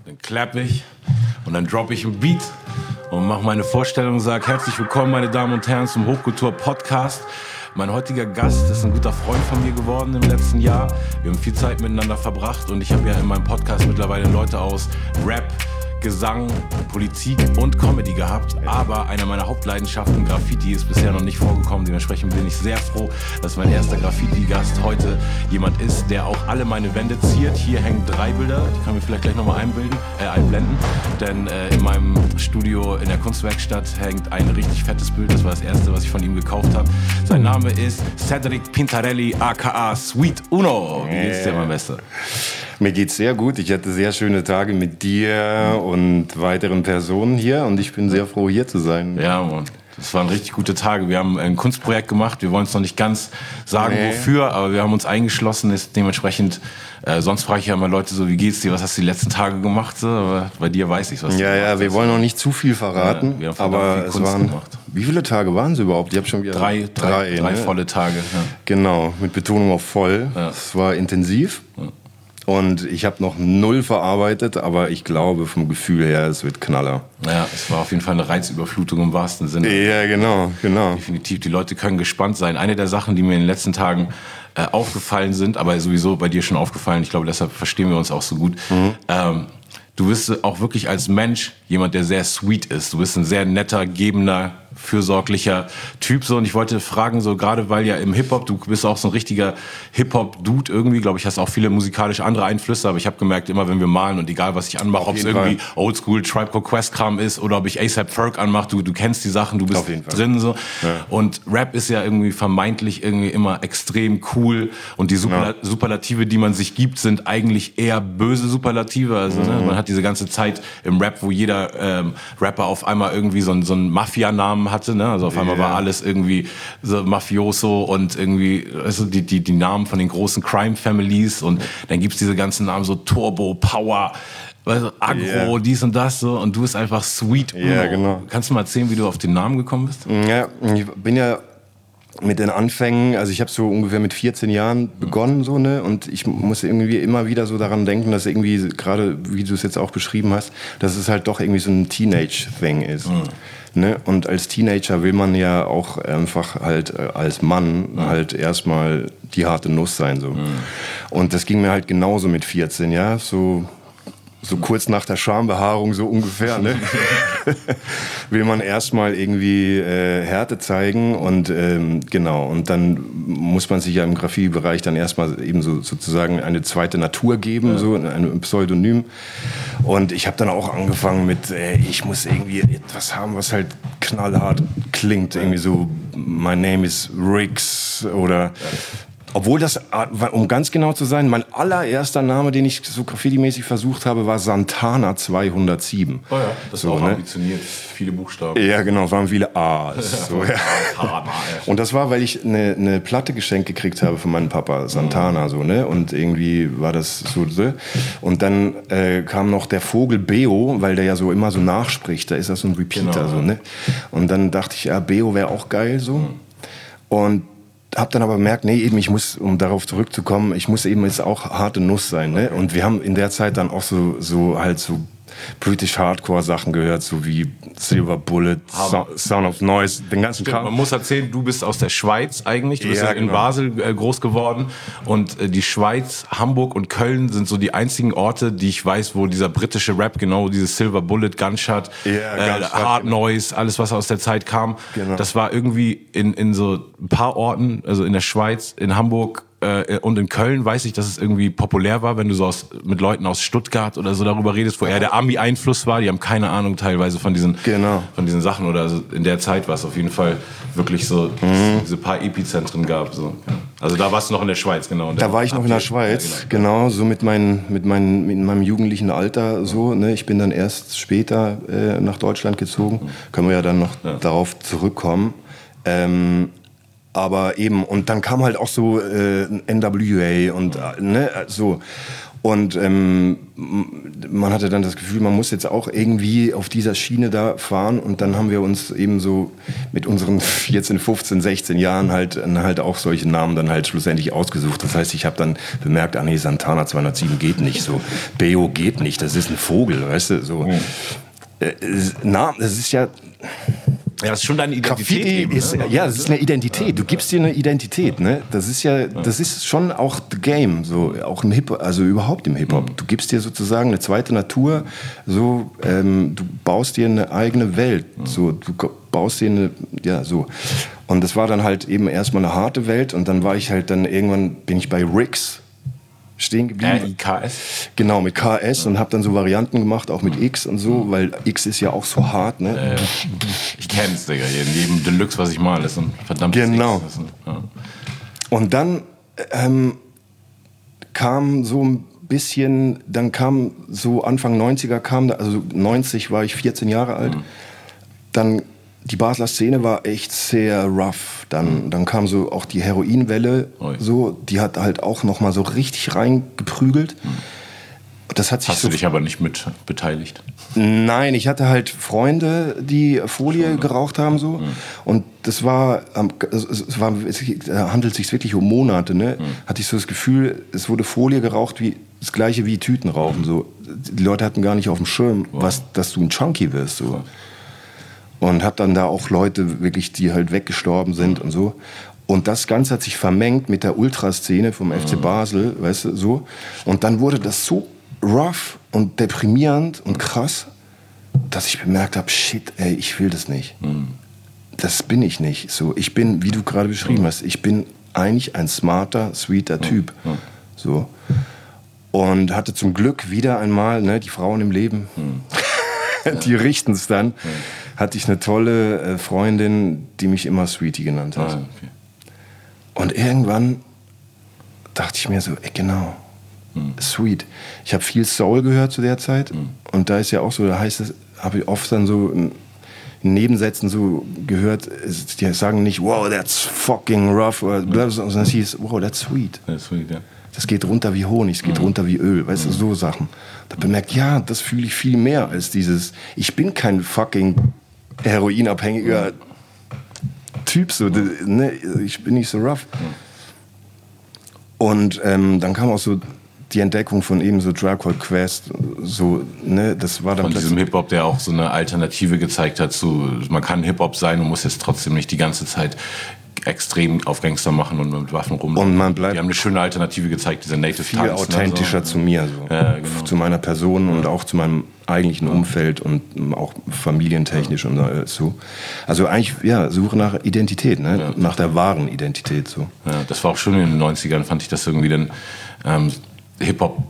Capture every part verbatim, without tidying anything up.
Dann klapp ich und dann drop ich einen Beat und mache meine Vorstellung und sage herzlich willkommen, meine Damen und Herren, zum Hochkultur-Podcast. Mein heutiger Gast ist ein guter Freund von mir geworden im letzten Jahr. Wir haben viel Zeit miteinander verbracht und ich habe ja in meinem Podcast mittlerweile Leute aus Rap, Gesang, Politik und Comedy gehabt, aber einer meiner Hauptleidenschaften, Graffiti, ist bisher noch nicht vorgekommen. Dementsprechend bin ich sehr froh, dass mein erster Graffiti-Gast heute jemand ist, der auch alle meine Wände ziert. Hier hängen drei Bilder, die können wir vielleicht gleich nochmal einbilden, äh, einblenden, denn äh, in meinem Studio in der Kunstwerkstatt hängt ein richtig fettes Bild. Das war das erste, was ich von ihm gekauft habe. Sein Name ist Cedric Pintarelli, aka Sweet Uno. Wie geht's dir, mein Bester? Mir geht's sehr gut. Ich hatte sehr schöne Tage mit dir und weiteren Personen hier und ich bin sehr froh, hier zu sein. Ja, Mann. Das waren richtig gute Tage. Wir haben ein Kunstprojekt gemacht. Wir wollen es noch nicht ganz sagen, nee. wofür, aber wir haben uns eingeschlossen. Ist dementsprechend, äh, sonst frage ich ja immer Leute so, wie geht's dir? Was hast du die letzten Tage gemacht? So, aber bei dir weiß ich was. Ja, ja, wir wollen noch nicht zu viel verraten, ja, aber es waren, gemacht. Wie viele Tage waren es überhaupt? Ich habe schon wieder drei, drei, drei, drei ne? volle Tage. Ja. Genau, mit Betonung auf voll. Ja. Es war intensiv. Ja. Und ich habe noch null verarbeitet, aber ich glaube vom Gefühl her, es wird Knaller. Ja, es war auf jeden Fall eine Reizüberflutung im wahrsten Sinne. Ja, genau, genau. Definitiv, die Leute können gespannt sein. Eine der Sachen, die mir in den letzten Tagen äh, aufgefallen sind, aber sowieso bei dir schon aufgefallen, ich glaube, deshalb verstehen wir uns auch so gut. Mhm. Ähm, du bist auch wirklich als Mensch jemand, der sehr sweet ist. Du bist ein sehr netter, gebender, fürsorglicher Typ so, und ich wollte fragen, so gerade weil ja im Hip-Hop, du bist auch so ein richtiger Hip-Hop-Dude irgendwie, glaube ich, hast auch viele musikalische andere Einflüsse, aber ich habe gemerkt, immer wenn wir malen und egal was ich anmache, ob es irgendwie Oldschool Tribe Called Quest Kram ist oder ob ich A$AP Ferg anmache, du, du kennst die Sachen, du bist drin so. Ja. Und Rap ist ja irgendwie vermeintlich irgendwie immer extrem cool und die Super- ja. Superlative, die man sich gibt, sind eigentlich eher böse Superlative, also mhm. ne, man hat diese ganze Zeit im Rap, wo jeder ähm, Rapper auf einmal irgendwie so, so einen Mafia-Namen hatte, ne? Also auf einmal yeah. war alles irgendwie so Mafioso und irgendwie, also die, die, die Namen von den großen Crime-Families und dann gibt's diese ganzen Namen so Turbo, Power, weißt du, Agro, yeah. dies und das so und du bist einfach Sweet Uno. Ja, genau. Kannst du mal erzählen, wie du auf den Namen gekommen bist? Ja, ich bin ja mit den Anfängen, also ich habe so ungefähr mit vierzehn Jahren begonnen so, ne, und ich muss irgendwie immer wieder so daran denken, dass irgendwie gerade, wie du es jetzt auch beschrieben hast, dass es halt doch irgendwie so ein Teenage-Thing ist. Mhm. Ne? Und als Teenager will man ja auch einfach halt als Mann mhm. halt erstmal die harte Nuss sein so. Mhm. Und das ging mir halt genauso mit vierzehn, ja, so so kurz nach der Schambehaarung so ungefähr, ne? will man erstmal irgendwie äh, Härte zeigen und ähm, genau, und dann muss man sich ja im Graffiti-Bereich dann erstmal eben so sozusagen eine zweite Natur geben, ja. so ein Pseudonym. Und ich habe dann auch angefangen mit, äh, ich muss irgendwie etwas haben, was halt knallhart klingt, irgendwie so, my name is Riggs oder ja. Obwohl das, um ganz genau zu sein, mein allererster Name, den ich so graffiti-mäßig versucht habe, war Santana zweihundertsieben. Oh ja, das so, ist auch ne? ambitioniert, viele Buchstaben. Ja, genau, waren viele A's. So, ja. Und das war, weil ich eine, eine Platte geschenkt gekriegt habe von meinem Papa, Santana, so, ne? Und irgendwie war das so, so. Und dann äh, kam noch der Vogel Beo, weil der ja so immer so nachspricht, da ist das so ein Repeater, genau. so, ne? Und dann dachte ich, ja, Beo wäre auch geil, so. Mhm. Und hab dann aber gemerkt, nee, eben, ich muss, um darauf zurückzukommen, ich muss eben jetzt auch harte Nuss sein, ne? Und wir haben in der Zeit dann auch so, so halt so British Hardcore Sachen gehört, so wie Silver Bullet, so, Sound of Noise, den ganzen Kram. Man muss erzählen, du bist aus der Schweiz eigentlich, du bist ja, in genau. Basel äh, groß geworden und äh, die Schweiz, Hamburg und Köln sind so die einzigen Orte, die ich weiß, wo dieser britische Rap, genau dieses Silver Bullet, Gunshot, ja, äh, Gunshot Hard genau. Noise, alles was aus der Zeit kam, genau. das war irgendwie in, in so ein paar Orten, also in der Schweiz, in Hamburg, Äh, und in Köln weiß ich, dass es irgendwie populär war, wenn du so aus, mit Leuten aus Stuttgart oder so darüber redest, wo eher der Ami-Einfluss war. Die haben keine Ahnung teilweise von diesen, genau. von diesen Sachen. Oder also in der Zeit war es auf jeden Fall wirklich so, mhm. diese paar Epizentren gab. So. Also da warst du noch in der Schweiz, genau. Da war ich noch in der Schweiz, ja, genau. genau, so mit, mein, mit, mein, mit meinem jugendlichen Alter. So, ne? Ich bin dann erst später äh, nach Deutschland gezogen. Mhm. Können wir ja dann noch ja. darauf zurückkommen. Ähm, Aber eben, und dann kam halt auch so äh, N W A und äh, ne, so. Und ähm, man hatte dann das Gefühl, man muss jetzt auch irgendwie auf dieser Schiene da fahren und dann haben wir uns eben so mit unseren vierzehn, fünfzehn, sechzehn Jahren halt, halt auch solche Namen dann halt schlussendlich ausgesucht. Das heißt, ich habe dann bemerkt, ah nee, Santana zweihundertsieben geht nicht so, Beo geht nicht, das ist ein Vogel, weißt du, so. Mhm. Äh, na, das ist ja... Ja, das ist schon deine Identität. Eben, ist, ne? Ja, das ist eine Identität. Du gibst dir eine Identität, ne? Das ist ja, das ist schon auch the game, so auch im Hip, also überhaupt im Hip Hop. Du gibst dir sozusagen eine zweite Natur, so, ähm, du baust dir eine eigene Welt, so, du baust dir eine, ja, so. Und das war dann halt eben erstmal eine harte Welt und dann war ich halt dann irgendwann bin ich bei Rix stehen geblieben. R I K S? Genau, mit K S und habe dann so Varianten gemacht, auch mit X und so, weil X ist ja auch so hart, ne? Äh, ich kenn's, Digga. In jedem Deluxe, was ich mal, ist ein verdammtes Genau. X. Ein, ja. Und dann ähm, kam so ein bisschen, dann kam so Anfang neunziger kam, also neunzig war ich vierzehn Jahre alt, mhm. dann die Basler Szene war echt sehr rough. Dann, mhm. dann kam so auch die Heroinwelle, oh ja. so, die hat halt auch noch mal so richtig reingeprügelt. Mhm. Das hat sich Hast so du dich aber nicht mit beteiligt? Nein, ich hatte halt Freunde, die Folie Schon, geraucht haben so. Mhm. Und das war, es, war, es handelt sich wirklich um Monate. Ne? Mhm. Hatte ich so das Gefühl, es wurde Folie geraucht wie das gleiche wie Tütenrauchen. So. Die Leute hatten gar nicht auf dem Schirm, wow. was, dass du ein Junkie wirst. So. Und hab dann da auch Leute wirklich, die halt weggestorben sind mhm. und so. Und das Ganze hat sich vermengt mit der Ultraszene vom mhm. F C Basel, weißt du, so. Und dann wurde das so rough und deprimierend und krass, dass ich bemerkt habe, shit, ey, ich will das nicht. Mhm. Das bin ich nicht. So, ich bin, wie du gerade beschrieben mhm. hast, ich bin eigentlich ein smarter, sweeter Typ. Mhm. So. Und hatte zum Glück wieder einmal, ne, die Frauen im Leben, mhm. die richten es dann. Mhm. Hatte ich eine tolle äh, Freundin, die mich immer Sweetie genannt hat. Ah, okay. Und irgendwann dachte ich mir so, ey, genau, hm. Sweet. Ich habe viel Soul gehört zu der Zeit. Hm. Und da ist ja auch so, da heißt es, habe ich oft dann so in Nebensätzen so gehört, die sagen nicht, wow, that's fucking rough, oder bla, sondern es hieß, wow, that's sweet. That's sweet, ja. Das geht runter wie Honig, es geht mhm. runter wie Öl, weißt du, so Sachen. Da bemerkt, ja, das fühle ich viel mehr als dieses, ich bin kein fucking heroinabhängiger Typ, so, ne, ich bin nicht so rough. Und ähm, dann kam auch so die Entdeckung von eben so Tribe Called Quest, so, ne, das war dann von diesem Hip-Hop, der auch so eine Alternative gezeigt hat zu, man kann Hip-Hop sein und muss jetzt trotzdem nicht die ganze Zeit extrem auf Gangster machen und mit Waffen rumlaufen. Und man bleibt die haben eine schöne Alternative gezeigt, dieser Native viel Tanz, authentischer ne, so. zu mir, so. Ja, genau. Zu meiner Person und auch zu meinem eigentlichen Umfeld und auch familientechnisch ja. und alles so. Also eigentlich, ja, Suche nach Identität, ne? Ja. Nach der wahren Identität, so. Ja, das war auch schön in den neunzigern, fand ich das irgendwie dann ähm, Hip-Hop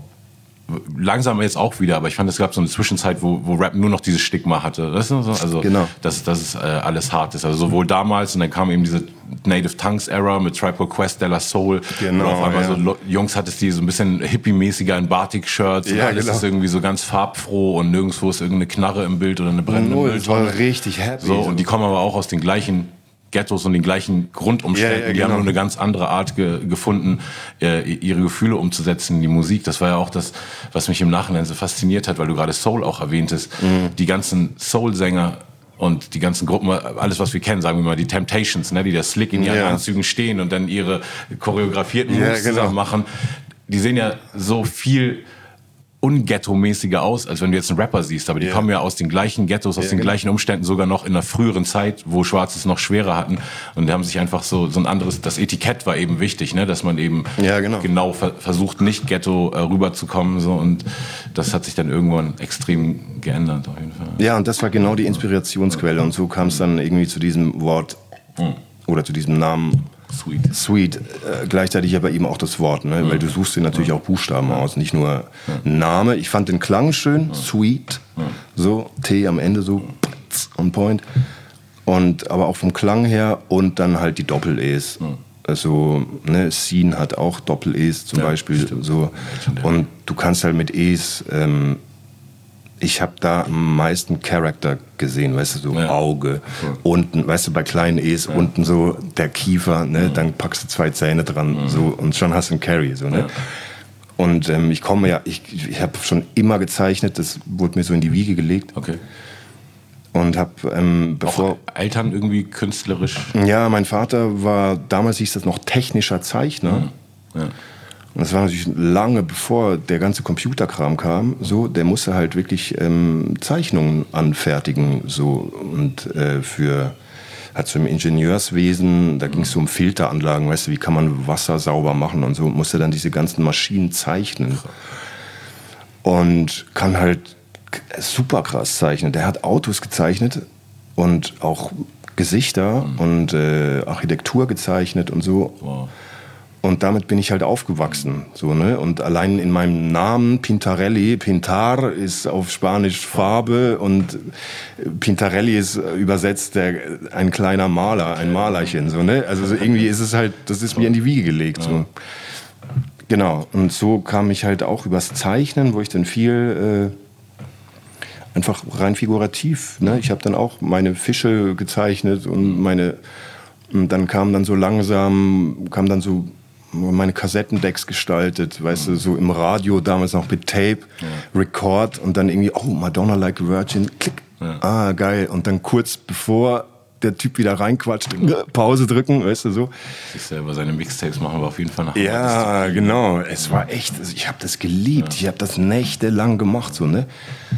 langsam jetzt auch wieder, aber ich fand, es gab so eine Zwischenzeit, wo, wo Rap nur noch dieses Stigma hatte. Weißt du? Also, genau. dass, dass es äh, alles hart ist. Also sowohl damals, und dann kam eben diese Native Tongues Era mit Tribe Called Quest, De La Soul. Genau, und auf einmal ja. so Jungs hattest die so ein bisschen hippie-mäßiger in Batik-Shirts. Ja, alles genau. ist irgendwie so ganz farbfroh und nirgendwo ist irgendeine Knarre im Bild oder eine brennende Null, Mülltonne. das war richtig happy. So, und die kommen aber auch aus den gleichen Ghettos und den gleichen Grundumständen. Ja, ja, die genau. haben nur eine ganz andere Art ge- gefunden, äh, ihre Gefühle umzusetzen in die Musik. Das war ja auch das, was mich im Nachhinein so fasziniert hat, weil du gerade Soul auch erwähntest. Mhm. Die ganzen Soul-Sänger und die ganzen Gruppen, alles was wir kennen, sagen wir mal, die Temptations, ne, die da slick in ihren ja. Anzügen stehen und dann ihre choreografierten Moves ja, genau. zusammen machen. Die sehen ja so viel unghetto-mäßiger aus, als wenn du jetzt einen Rapper siehst. Aber die yeah. kommen ja aus den gleichen Ghettos, aus yeah, den genau. gleichen Umständen, sogar noch in einer früheren Zeit, wo Schwarze es noch schwerer hatten. Und die haben sich einfach so, so ein anderes, das Etikett war eben wichtig, ne, dass man eben ja, genau, genau ver- versucht, nicht Ghetto äh, rüberzukommen. So. Und das hat sich dann irgendwann extrem geändert, auf jeden Fall. Ja, und das war genau die Inspirationsquelle. Und so kam es dann irgendwie zu diesem Wort mhm. oder zu diesem Namen Sweet. Sweet, äh, gleichzeitig aber eben auch das Wort, ne? Mhm. Weil du suchst dir natürlich auch Buchstaben aus, nicht nur mhm. Name. Ich fand den Klang schön, mhm. Sweet, mhm. so, T am Ende so, on point. Und, aber auch vom Klang her und dann halt die Doppel-E's. Mhm. Also, ne, Scene hat auch Doppel-E's zum ja, Beispiel. So. Und du kannst halt mit E's, ähm, ich habe da am meisten Charakter gesehen, weißt du, so ja. Auge, cool. unten, weißt du, bei kleinen E's ja. unten so der Kiefer, ne, mhm. dann packst du zwei Zähne dran, mhm. so, und schon hast du einen Carry, so, ne. Ja. Und ähm, ich komme ja, ich, ich habe schon immer gezeichnet, das wurde mir so in die Wiege gelegt. Okay. Und habe, ähm, bevor... Auch Eltern irgendwie künstlerisch? Ja, mein Vater war, damals hieß das noch technischer Zeichner. Mhm. Ja. Und das war natürlich lange bevor der ganze Computerkram kam. So, der musste halt wirklich ähm, Zeichnungen anfertigen. So, und äh, für... Hat so im Ingenieurswesen, da ging es so um Filteranlagen, weißt du, wie kann man Wasser sauber machen und so, musste dann diese ganzen Maschinen zeichnen. Und kann halt super krass zeichnen. Der hat Autos gezeichnet und auch Gesichter mhm. und äh, Architektur gezeichnet und so. Wow. Und damit bin ich halt aufgewachsen. So, ne? Und allein in meinem Namen Pintarelli, Pintar ist auf Spanisch Farbe und Pintarelli ist übersetzt der, ein kleiner Maler, ein Malerchen. So, ne? Also irgendwie ist es halt, das ist mir in die Wiege gelegt. So. Genau. Und so kam ich halt auch übers Zeichnen, wo ich dann viel äh, einfach rein figurativ. Ne? Ich habe dann auch meine Fische gezeichnet und meine, und dann kam dann so langsam, kam dann so meine Kassettendecks gestaltet, weißt mhm. du, so im Radio, damals noch mit Tape, ja. Record und dann irgendwie, oh, Madonna Like a Virgin, klick, ja. ah, geil. Und dann kurz bevor der Typ wieder reinquatscht, ja. Pause drücken, weißt du, so. Sich selber seine Mixtapes machen wir auf jeden Fall nach. Ja, genau. Es war echt, also ich habe das geliebt, ja. ich habe das nächtelang gemacht, so, ne.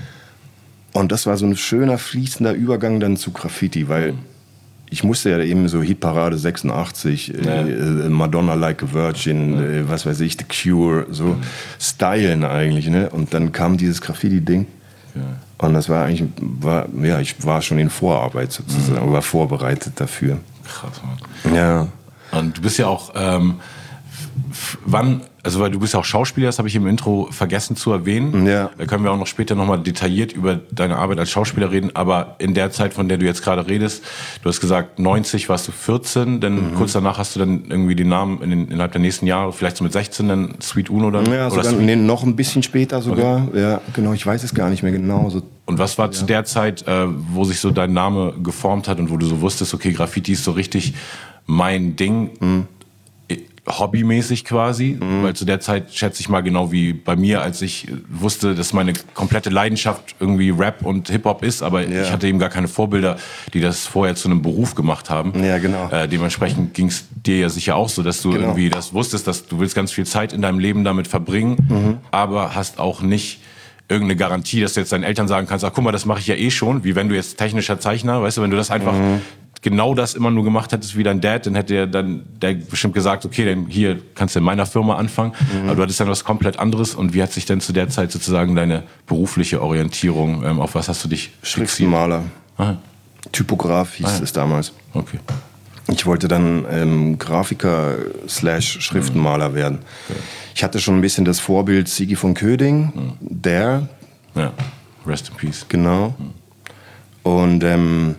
Und das war so ein schöner, fließender Übergang dann zu Graffiti, weil mhm. ich musste ja eben so Hitparade sechsundachtzig, ja. äh, Madonna Like a Virgin, ja. äh, was weiß ich, The Cure, so mhm. stylen eigentlich, ne? Und dann kam dieses Graffiti-Ding. Ja. Und das war eigentlich, war, ja, ich war schon in Vorarbeit sozusagen, mhm. war vorbereitet dafür. Krass, Mann. Ja. Und du bist ja auch, ähm, wann, also weil du bist ja auch Schauspieler, das habe ich im Intro vergessen zu erwähnen. Ja. Da können wir auch noch später nochmal detailliert über deine Arbeit als Schauspieler reden, aber in der Zeit, von der du jetzt gerade redest, du hast gesagt, neunzig warst du vierzehn, dann mhm. kurz danach hast du dann irgendwie den Namen in den, innerhalb der nächsten Jahre, vielleicht so mit sechzehn, dann Sweet Uno dann? Ja, sogar, nee, noch ein bisschen später sogar, okay. ja, genau, ich weiß es gar nicht mehr genau. So. Und was war ja. zu der Zeit, äh, wo sich so dein Name geformt hat und wo du so wusstest, okay, Graffiti ist so richtig mein Ding, mhm. hobbymäßig quasi, mhm. weil zu der Zeit schätze ich mal genau wie bei mir, als ich wusste, dass meine komplette Leidenschaft irgendwie Rap und Hip-Hop ist, aber ja. ich hatte eben gar keine Vorbilder, die das vorher zu einem Beruf gemacht haben. Ja, genau. Äh, dementsprechend ging es dir ja sicher auch so, dass du genau. irgendwie das wusstest, dass du willst ganz viel Zeit in deinem Leben damit verbringen, mhm. aber hast auch nicht irgendeine Garantie, dass du jetzt deinen Eltern sagen kannst, ach guck mal, das mache ich ja eh schon, wie wenn du jetzt technischer Zeichner, weißt du, wenn du das einfach mhm. genau das immer nur gemacht hättest wie dein Dad, dann hätte er dann der bestimmt gesagt, okay, dann hier kannst du in meiner Firma anfangen, mhm. aber du hattest dann was komplett anderes. Und wie hat sich denn zu der Zeit sozusagen deine berufliche Orientierung, ähm, auf was hast du dich Schriftenmaler, Aha. Typograf hieß ah, ja. es damals. Okay. Ich wollte dann ähm, Grafiker slash Schriftenmaler mhm. werden. Okay. Ich hatte schon ein bisschen das Vorbild Sigi von Köding, mhm. der. Ja, rest in peace. Genau. Mhm. Und ähm,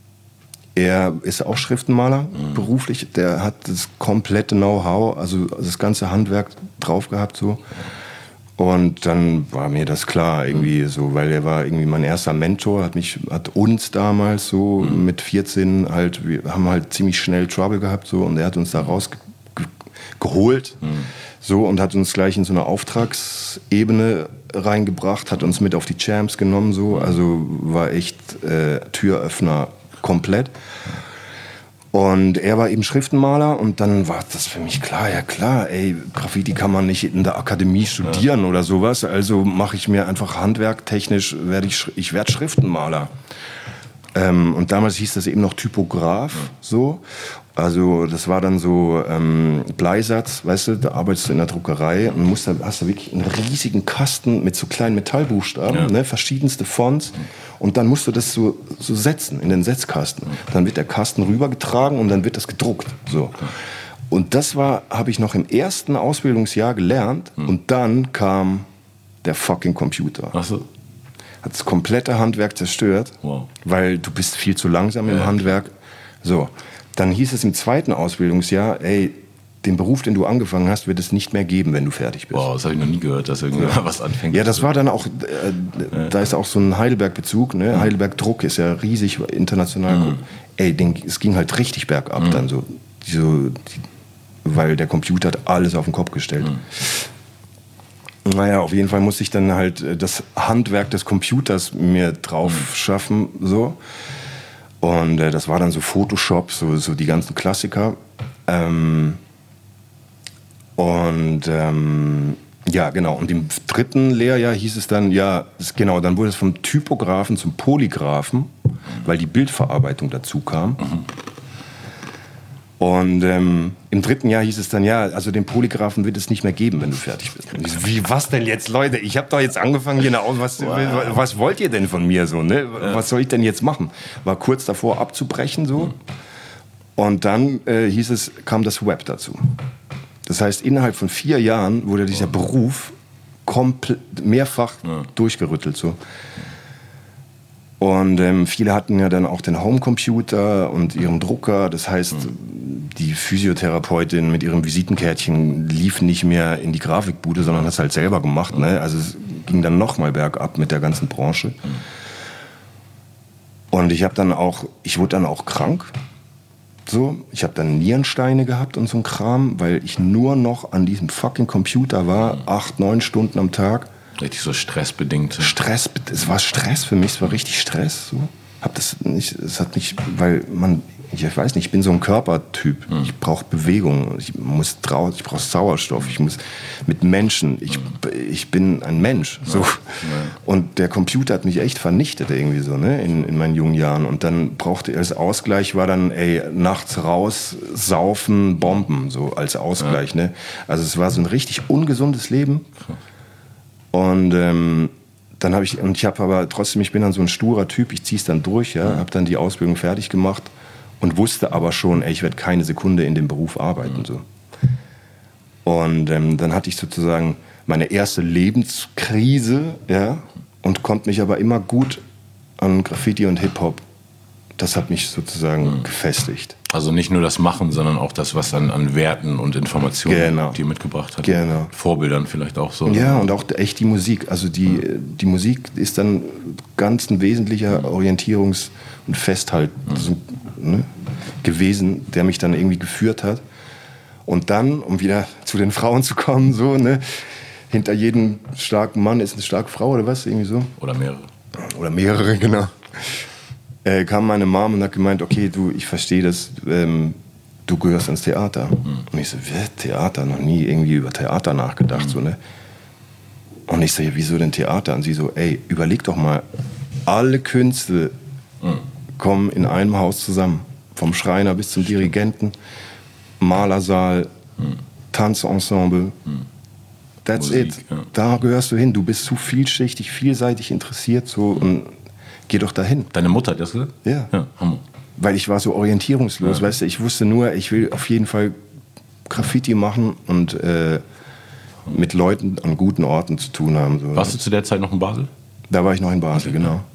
er ist auch Schriftenmaler, mhm. beruflich. Der hat das komplette Know-how, also das ganze Handwerk drauf gehabt so. Und dann war mir das klar irgendwie mhm. so, weil er war irgendwie mein erster Mentor, hat mich, hat uns damals so mhm. mit vierzehn halt, wir haben halt ziemlich schnell Trouble gehabt so und er hat uns da rausgeholt mhm. so und hat uns gleich in so eine Auftragsebene reingebracht, hat uns mit auf die Champs genommen so, also war echt äh, Türöffner komplett. Und er war eben Schriftenmaler und dann war das für mich klar, ja klar, ey, Graffiti kann man nicht in der Akademie studieren ja. oder sowas, also mache ich mir einfach handwerktechnisch, werde ich, ich werde Schriftenmaler. Ähm, und damals hieß das eben noch Typograf, ja. so. Also das war dann so ähm, Bleisatz, weißt du, da arbeitest du in der Druckerei und musst, hast du wirklich einen riesigen Kasten mit so kleinen Metallbuchstaben, ja. ne, verschiedenste Fonts und dann musst du das so, so setzen in den Setzkasten. Dann wird der Kasten rübergetragen und dann wird das gedruckt. So. Und das war, habe ich noch im ersten Ausbildungsjahr gelernt mhm. und dann kam der fucking Computer. Ach so. Hat das komplette Handwerk zerstört, wow. weil du bist viel zu langsam im ja. Handwerk. So. Dann hieß es im zweiten Ausbildungsjahr, ey, den Beruf, den du angefangen hast, wird es nicht mehr geben, wenn du fertig bist. Wow, das habe ich noch nie gehört, dass irgendjemand ja. was anfängt. Ja, das war dann auch, äh, ja. da ist auch so ein Heidelberg-Bezug, ne? Mhm. Heidelberg Druck ist ja riesig international. Mhm. Ey, den, es ging halt richtig bergab mhm. dann so, die, so die, weil der Computer hat alles auf den Kopf gestellt. Mhm. Naja, auf jeden Fall musste ich dann halt das Handwerk des Computers mir drauf mhm. schaffen, so. Und äh, das war dann so Photoshop, so, so die ganzen Klassiker. Ähm, und ähm, ja, genau. Und im dritten Lehrjahr hieß es dann, ja, das, genau, dann wurde es vom Typographen zum Polygraphen, weil die Bildverarbeitung dazu kam. Mhm. Und ähm, im dritten Jahr hieß es dann, ja, also den Polygraphen wird es nicht mehr geben, wenn du fertig bist. Und ich so, wie, was denn jetzt, Leute? Ich habe doch jetzt angefangen, hier nach, was, wow. was wollt ihr denn von mir so, ne? Ja. Was soll ich denn jetzt machen? War kurz davor abzubrechen so. Mhm. Und dann äh, hieß es, kam das Web dazu. Das heißt, innerhalb von vier Jahren wurde dieser Beruf komplett mehrfach ja. durchgerüttelt so. Und ähm, viele hatten ja dann auch den Homecomputer und ihren Drucker. Das heißt, mhm. die Physiotherapeutin mit ihrem Visitenkärtchen lief nicht mehr in die Grafikbude, sondern hat es halt selber gemacht. Ne? Also es ging dann nochmal bergab mit der ganzen Branche. Mhm. Und ich habe dann auch, ich wurde dann auch krank. So, ich habe dann Nierensteine gehabt und so ein Kram, weil ich nur noch an diesem fucking Computer war, acht, neun Stunden am Tag. Richtig so stressbedingt. Stress, es war Stress für mich, es war richtig Stress. So. Hab das nicht, es hat mich, weil man, ich weiß nicht, ich bin so ein Körpertyp. Mhm. Ich brauche Bewegung, ich muss draußen, ich brauche Sauerstoff, ich muss mit Menschen, ich, mhm. ich bin ein Mensch. So. Ja. Ja. Und der Computer hat mich echt vernichtet irgendwie so, ne, in, in meinen jungen Jahren. Und dann brauchte er als Ausgleich, war dann, ey, nachts raus, saufen, Bomben, so als Ausgleich. Ja. Ne? Also es war so ein richtig ungesundes Leben. Krass. Und ähm, dann habe ich, und ich habe aber trotzdem, ich bin dann so ein sturer Typ, ich ziehe es dann durch, ja, habe dann die Ausbildung fertig gemacht und wusste aber schon, ey, ich werde keine Sekunde in dem Beruf arbeiten. Mhm. So. Und ähm, dann hatte ich sozusagen meine erste Lebenskrise, ja, und konnte mich aber immer gut an Graffiti und Hip-Hop, das hat mich sozusagen mhm. gefestigt. Also nicht nur das Machen, sondern auch das, was dann an Werten und Informationen genau. dir mitgebracht hat. Genau. Vorbildern vielleicht auch so. Ja, und auch echt die Musik. Also die, mhm. die Musik ist dann ganz ein wesentlicher Orientierungs- und Festhalt mhm. so, ne, gewesen, der mich dann irgendwie geführt hat. Und dann, um wieder zu den Frauen zu kommen, so, ne, hinter jedem starken Mann ist eine starke Frau oder was, irgendwie so. Oder mehrere. Oder mehrere, genau. Äh, kam meine Mom und hat gemeint, okay, du, ich verstehe das, ähm, du gehörst ans Theater. Mhm. Und ich so, wer Theater? Noch nie irgendwie über Theater nachgedacht. Mhm. So, ne? Und ich so, ja, wieso denn Theater? Und sie so, ey, überleg doch mal, alle Künste mhm. kommen in einem Haus zusammen. Vom Schreiner bis zum Dirigenten, Malersaal, mhm. Tanzensemble. Mhm. That's Musik, it. Ja. Da gehörst du hin. Du bist zu vielschichtig, vielseitig interessiert. So, und geh doch dahin. Deine Mutter hat das gesagt? Ja. Ja, Hammer. Weil ich war so orientierungslos, ja. weißt du, ich wusste nur, ich will auf jeden Fall Graffiti machen und äh, mit Leuten an guten Orten zu tun haben. So. Warst du zu der Zeit noch in Basel? Da war ich noch in Basel, okay, genau.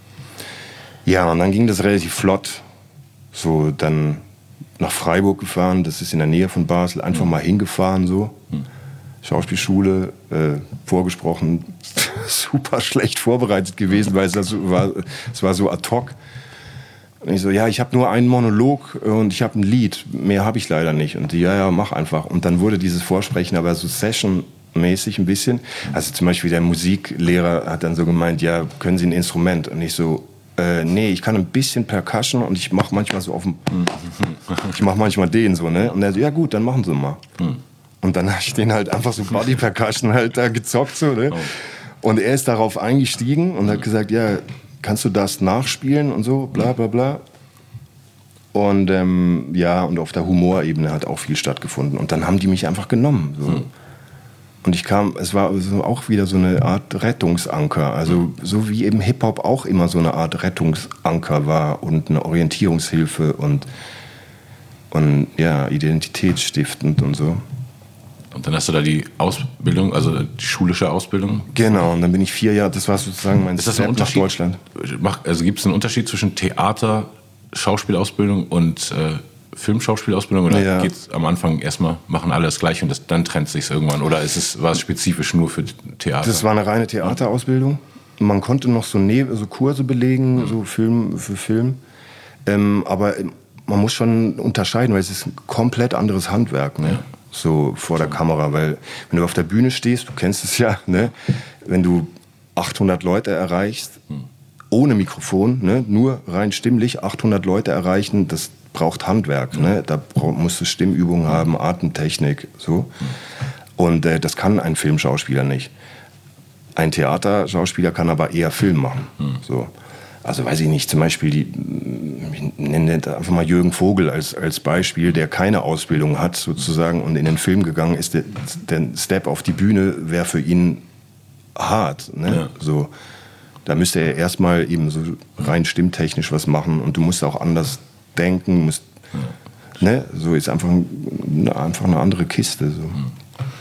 Ja, und dann ging das relativ flott. So, dann nach Freiburg gefahren, das ist in der Nähe von Basel, einfach mhm. mal hingefahren, so. Mhm. Schauspielschule, äh, vorgesprochen, super schlecht vorbereitet gewesen, weil es so war, es war so ad hoc. Und ich so, ja, ich habe nur einen Monolog und ich habe ein Lied, mehr habe ich leider nicht. Und die, ja, ja, mach einfach. Und dann wurde dieses Vorsprechen aber so Session-mäßig ein bisschen. Also zum Beispiel der Musiklehrer hat dann so gemeint, ja, können Sie ein Instrument? Und ich so, äh, nee, ich kann ein bisschen Percussion und ich mache manchmal so auf dem, ich mache manchmal den so, ne? Und er so, ja gut, dann machen Sie mal. Und dann habe ich den halt einfach so Body Percussion halt da gezockt, so, ne? Und er ist darauf eingestiegen und hat gesagt, ja, kannst du das nachspielen und so, bla bla bla. Und ähm, ja, und auf der Humorebene hat auch viel stattgefunden. Und dann haben die mich einfach genommen. So. Mhm. Und ich kam, es war so auch wieder so eine Art Rettungsanker. Also so wie eben Hip-Hop auch immer so eine Art Rettungsanker war und eine Orientierungshilfe und, und ja, identitätsstiftend und so. Und dann hast du da die Ausbildung, also die schulische Ausbildung? Genau, und dann bin ich vier Jahre, das war sozusagen mein Step nach Deutschland. Also gibt es einen Unterschied zwischen Theater, Schauspielausbildung und äh, Filmschauspielausbildung? Oder ja. geht's am Anfang erstmal, machen alle das Gleiche und das, dann trennt sich irgendwann? Oder ist es, war es spezifisch nur für Theater? Das war eine reine Theaterausbildung. Man konnte noch so, ne- so Kurse belegen, mhm. so Film, für Film. Ähm, aber man muss schon unterscheiden, weil es ist ein komplett anderes Handwerk. Ne? Ja. so vor der Kamera, weil wenn du auf der Bühne stehst, du kennst es ja, ne? Wenn du achthundert Leute erreichst, ohne Mikrofon, ne? Nur rein stimmlich achthundert Leute erreichen, das braucht Handwerk, ne? Da brauch, musst du Stimmübungen haben, Atemtechnik, so. Und äh, das kann ein Filmschauspieler nicht. Ein Theaterschauspieler kann aber eher Film machen, so. Also weiß ich nicht, zum Beispiel, die, ich nenne einfach mal Jürgen Vogel als, als Beispiel, der keine Ausbildung hat sozusagen und in den Film gegangen ist. Der, der Step auf die Bühne wäre für ihn hart. Ne? Ja. So, da müsste er erstmal eben so rein stimmtechnisch was machen und du musst auch anders denken. Musst, ja. ne? So ist einfach, einfach eine andere Kiste. So. Mhm.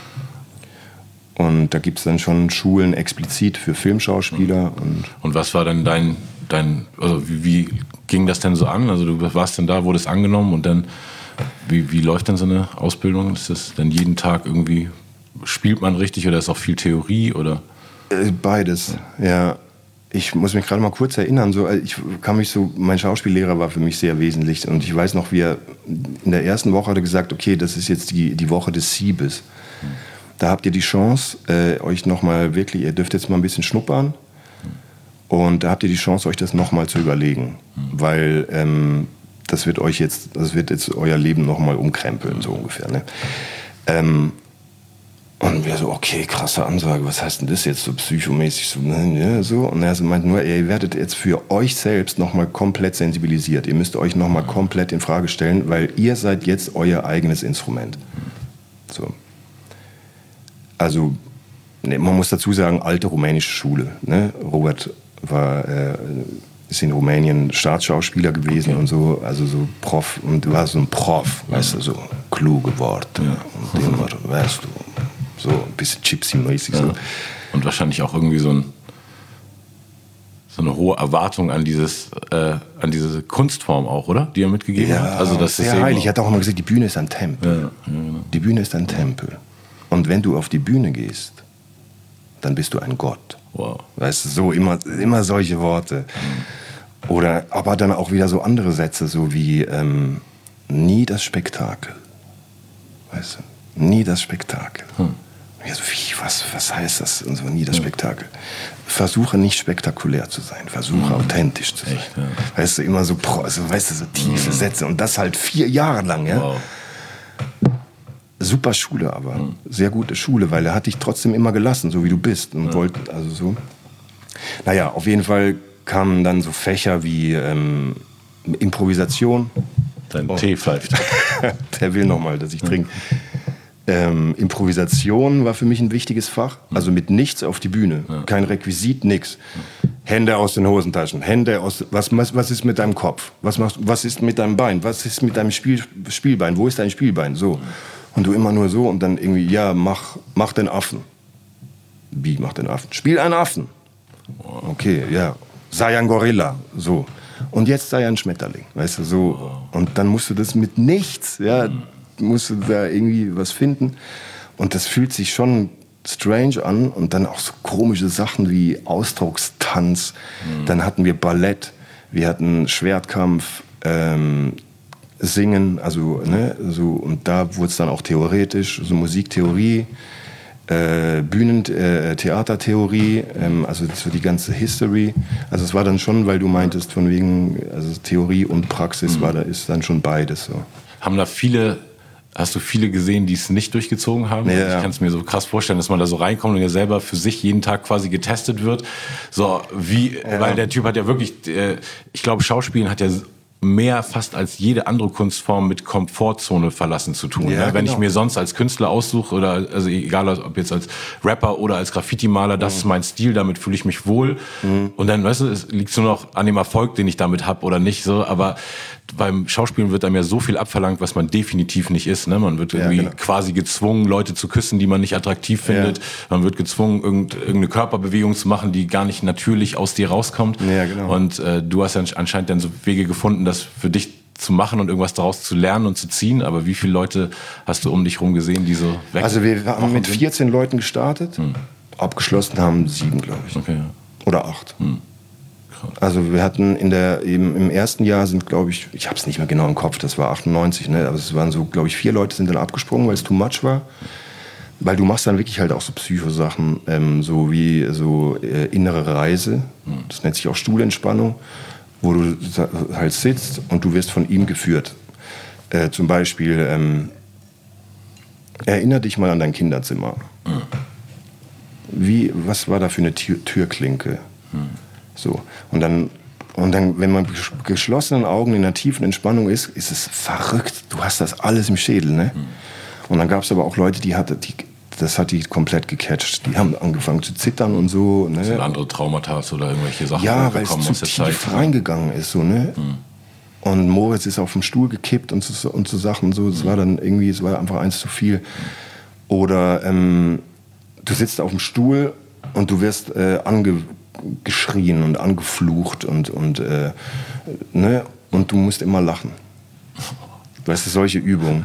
Und da gibt es dann schon Schulen explizit für Filmschauspieler. Und, und was war denn dein, dein also wie, wie ging das denn so an? Also du warst dann da, wurdest angenommen und dann, wie, wie läuft denn so eine Ausbildung? Ist das dann jeden Tag irgendwie, spielt man richtig oder ist auch viel Theorie? Oder? Beides, ja. ja. Ich muss mich gerade mal kurz erinnern, so, ich kann mich so, mein Schauspiellehrer war für mich sehr wesentlich und ich weiß noch, wie er in der ersten Woche hat er gesagt, okay, das ist jetzt die, die Woche des Siebes. Hm. Da habt ihr die Chance, äh, euch nochmal wirklich, ihr dürft jetzt mal ein bisschen schnuppern und da habt ihr die Chance, euch das nochmal zu überlegen, mhm. weil ähm, das wird euch jetzt, das wird jetzt euer Leben nochmal umkrempeln, so ungefähr. Ne? Ähm, und wir so, okay, krasse Ansage, was heißt denn das jetzt so psychomäßig, so, ne, so. Und er so meint nur, ihr werdet jetzt für euch selbst nochmal komplett sensibilisiert, ihr müsst euch nochmal komplett in Frage stellen, weil ihr seid jetzt euer eigenes Instrument. So. Also, ne, man muss dazu sagen, alte rumänische Schule. Ne? Robert war, äh, ist in Rumänien Staatsschauspieler gewesen okay. und so, also so Prof. Und du warst so ein Prof, ja. weißt du, so kluge Worte. Ja. Und immer, weißt du, so ein bisschen Gypsy-mäßig. Ja. So. Und wahrscheinlich auch irgendwie so, ein, so eine hohe Erwartung an, dieses, äh, an diese Kunstform auch, oder? Die er mitgegeben ja, hat. Also das sehr ist heilig. Er hat auch immer gesagt, die Bühne ist ein Tempel. Ja, ja, genau. Die Bühne ist ein Tempel. Und wenn du auf die Bühne gehst, dann bist du ein Gott. Wow. Weißt du, so immer, immer solche Worte. Mhm. Oder aber dann auch wieder so andere Sätze, so wie ähm, nie das Spektakel. Weißt du, nie das Spektakel. Mhm. Ja, so wie, was, was heißt das? Und so, nie das mhm. Spektakel. Versuche nicht spektakulär zu sein, versuche mhm. authentisch zu sein. Echt, ja. Weißt du, immer so, also, weißt du, so tiefe mhm. Sätze und das halt vier Jahre lang, ja. Wow. Super Schule, aber mhm. sehr gute Schule, weil er hat dich trotzdem immer gelassen, so wie du bist. Und ja. wollte, also so. Naja, auf jeden Fall kamen dann so Fächer wie ähm, Improvisation. Dein oh. Tee pfeift. Der will noch mal, dass ich trinke. Ähm, Improvisation war für mich ein wichtiges Fach. Also mit nichts auf die Bühne. Ja. Kein Requisit, nix. Hände aus den Hosentaschen. Hände aus. Was, was, was ist mit deinem Kopf? Was, machst, was ist mit deinem Bein? Was ist mit deinem Spiel, Spielbein? Wo ist dein Spielbein? So. Und du immer nur so und dann irgendwie, ja, mach, mach den Affen. Wie, mach den Affen? Spiel einen Affen. Okay, ja. Sei ein Gorilla. So. Und jetzt sei ein Schmetterling. Weißt du, so. Und dann musst du das mit nichts, ja, musst du da irgendwie was finden. Und das fühlt sich schon strange an. Und dann auch so komische Sachen wie Ausdruckstanz. Mhm. Dann hatten wir Ballett, wir hatten Schwertkampf, ähm, Singen, also, ne, so, und da wurde es dann auch theoretisch, so Musiktheorie, äh, Bühnen, äh, Theatertheorie, ähm, also so die ganze History. Also es war dann schon, weil du meintest, von wegen, also Theorie und Praxis mhm. war da, ist dann schon beides so. Haben da viele, hast du viele gesehen, die es nicht durchgezogen haben? Ja. Ich kann es mir so krass vorstellen, dass man da so reinkommt und ja selber für sich jeden Tag quasi getestet wird. So, wie, ja. weil der Typ hat ja wirklich, äh, ich glaube, Schauspielen hat ja mehr fast als jede andere Kunstform mit Komfortzone verlassen zu tun. Ja, ne? Wenn genau. ich mir sonst als Künstler aussuche, oder also egal ob jetzt als Rapper oder als Graffiti-Maler, das mhm. ist mein Stil, damit fühle ich mich wohl. Mhm. Und dann, weißt du, es liegt nur noch an dem Erfolg, den ich damit habe oder nicht. So, aber beim Schauspielen wird einem ja so viel abverlangt, was man definitiv nicht ist. Ne? Man wird irgendwie ja, genau. quasi gezwungen, Leute zu küssen, die man nicht attraktiv findet. Ja. Man wird gezwungen, irgendeine Körperbewegung zu machen, die gar nicht natürlich aus dir rauskommt. Ja, genau. Und äh, du hast ja anscheinend dann so Wege gefunden, das für dich zu machen und irgendwas daraus zu lernen und zu ziehen. Aber wie viele Leute hast du um dich rum gesehen, die so weg? Also wir haben mit vierzehn Leuten gestartet. Hm. Abgeschlossen haben sieben, glaube ich. Okay. Oder acht. Hm. Also wir hatten in der, eben im ersten Jahr sind, glaube ich, ich habe es nicht mehr genau im Kopf, das war achtundneunzig, ne? Aber es waren so, glaube ich, vier Leute sind dann abgesprungen, weil es too much war. Weil du machst dann wirklich halt auch so Psychosachen, ähm, so wie so äh, innere Reise, das nennt sich auch Stuhlentspannung, wo du halt sitzt und du wirst von ihm geführt. Äh, zum Beispiel, ähm, erinnere dich mal an dein Kinderzimmer. Mhm. Wie, was war da für eine Tür, Türklinke? Mhm. So. Und dann, und dann, wenn man mit geschlossenen Augen in einer tiefen Entspannung ist, ist es verrückt. Du hast das alles im Schädel, ne? Mhm. Und dann gab es aber auch Leute, die hatte, die, das hat die komplett gecatcht. Die haben angefangen zu zittern und so. Ne? Sind andere Traumata oder irgendwelche Sachen? Ja, weil es zu tief reingegangen ist, so, ne? Mhm. Und Moritz ist auf dem Stuhl gekippt und so, und so Sachen. So. Das mhm. war dann irgendwie, es war einfach eins zu viel. Oder ähm, du sitzt auf dem Stuhl und du wirst äh, angeschrien und angeflucht und, und, äh, ne? Und du musst immer lachen. Weißt du, solche Übungen.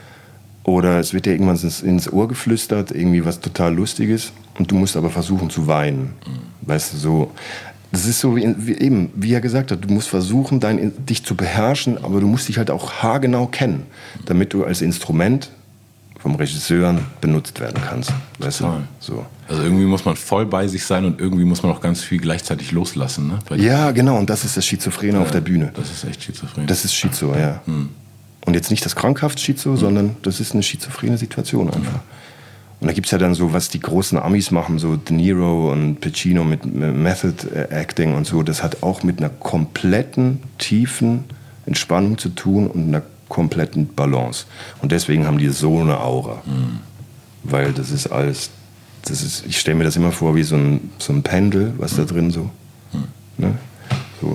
Oder es wird dir irgendwann ins, ins Ohr geflüstert, irgendwie was total Lustiges, und du musst aber versuchen zu weinen. Mhm. Weißt du, so. Das ist so, wie, wie eben, wie er gesagt hat, du musst versuchen, dein, dich zu beherrschen, aber du musst dich halt auch haargenau kennen, damit du als Instrument vom Regisseur benutzt werden kannst. Weißt du? So. Also irgendwie muss man voll bei sich sein und irgendwie muss man auch ganz viel gleichzeitig loslassen. Ne? Ja, genau, und das ist das Schizophrene ja, auf der Bühne. Das ist echt schizophren. Das ist Schizo, ja. Hm. Und jetzt nicht das krankhaft Schizo, hm. sondern das ist eine schizophrene Situation einfach. Hm. Und da gibt es ja dann so, was die großen Amis machen, so De Niro und Pacino mit Method Acting und so, das hat auch mit einer kompletten, tiefen Entspannung zu tun und einer kompletten Balance. Und deswegen haben die so eine Aura. Mhm. Weil das ist alles, das ist, ich stelle mir das immer vor wie so ein, so ein Pendel, was mhm. da drin so, mhm. ne? So.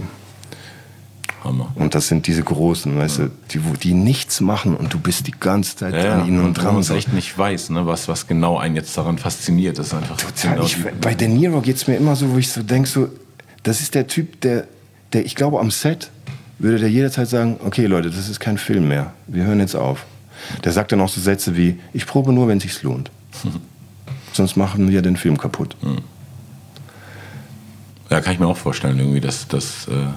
Hammer. Und das sind diese Großen, weißt ja. du, die, die nichts machen und du bist die ganze Zeit ja, an ihnen und, und dran. Und man es echt nicht weiß, ne, was, was genau einen jetzt daran fasziniert. Das ist einfach total. Genau ich, bei De Niro geht es mir immer so, wo ich so denke, so, das ist der Typ, der, der, ich glaube, am Set würde der jederzeit sagen, okay Leute, das ist kein Film mehr, wir hören jetzt auf. Der sagt dann auch so Sätze wie, ich probe nur, wenn es sich lohnt. Sonst machen wir den Film kaputt. Ja, kann ich mir auch vorstellen, irgendwie, dass das, äh,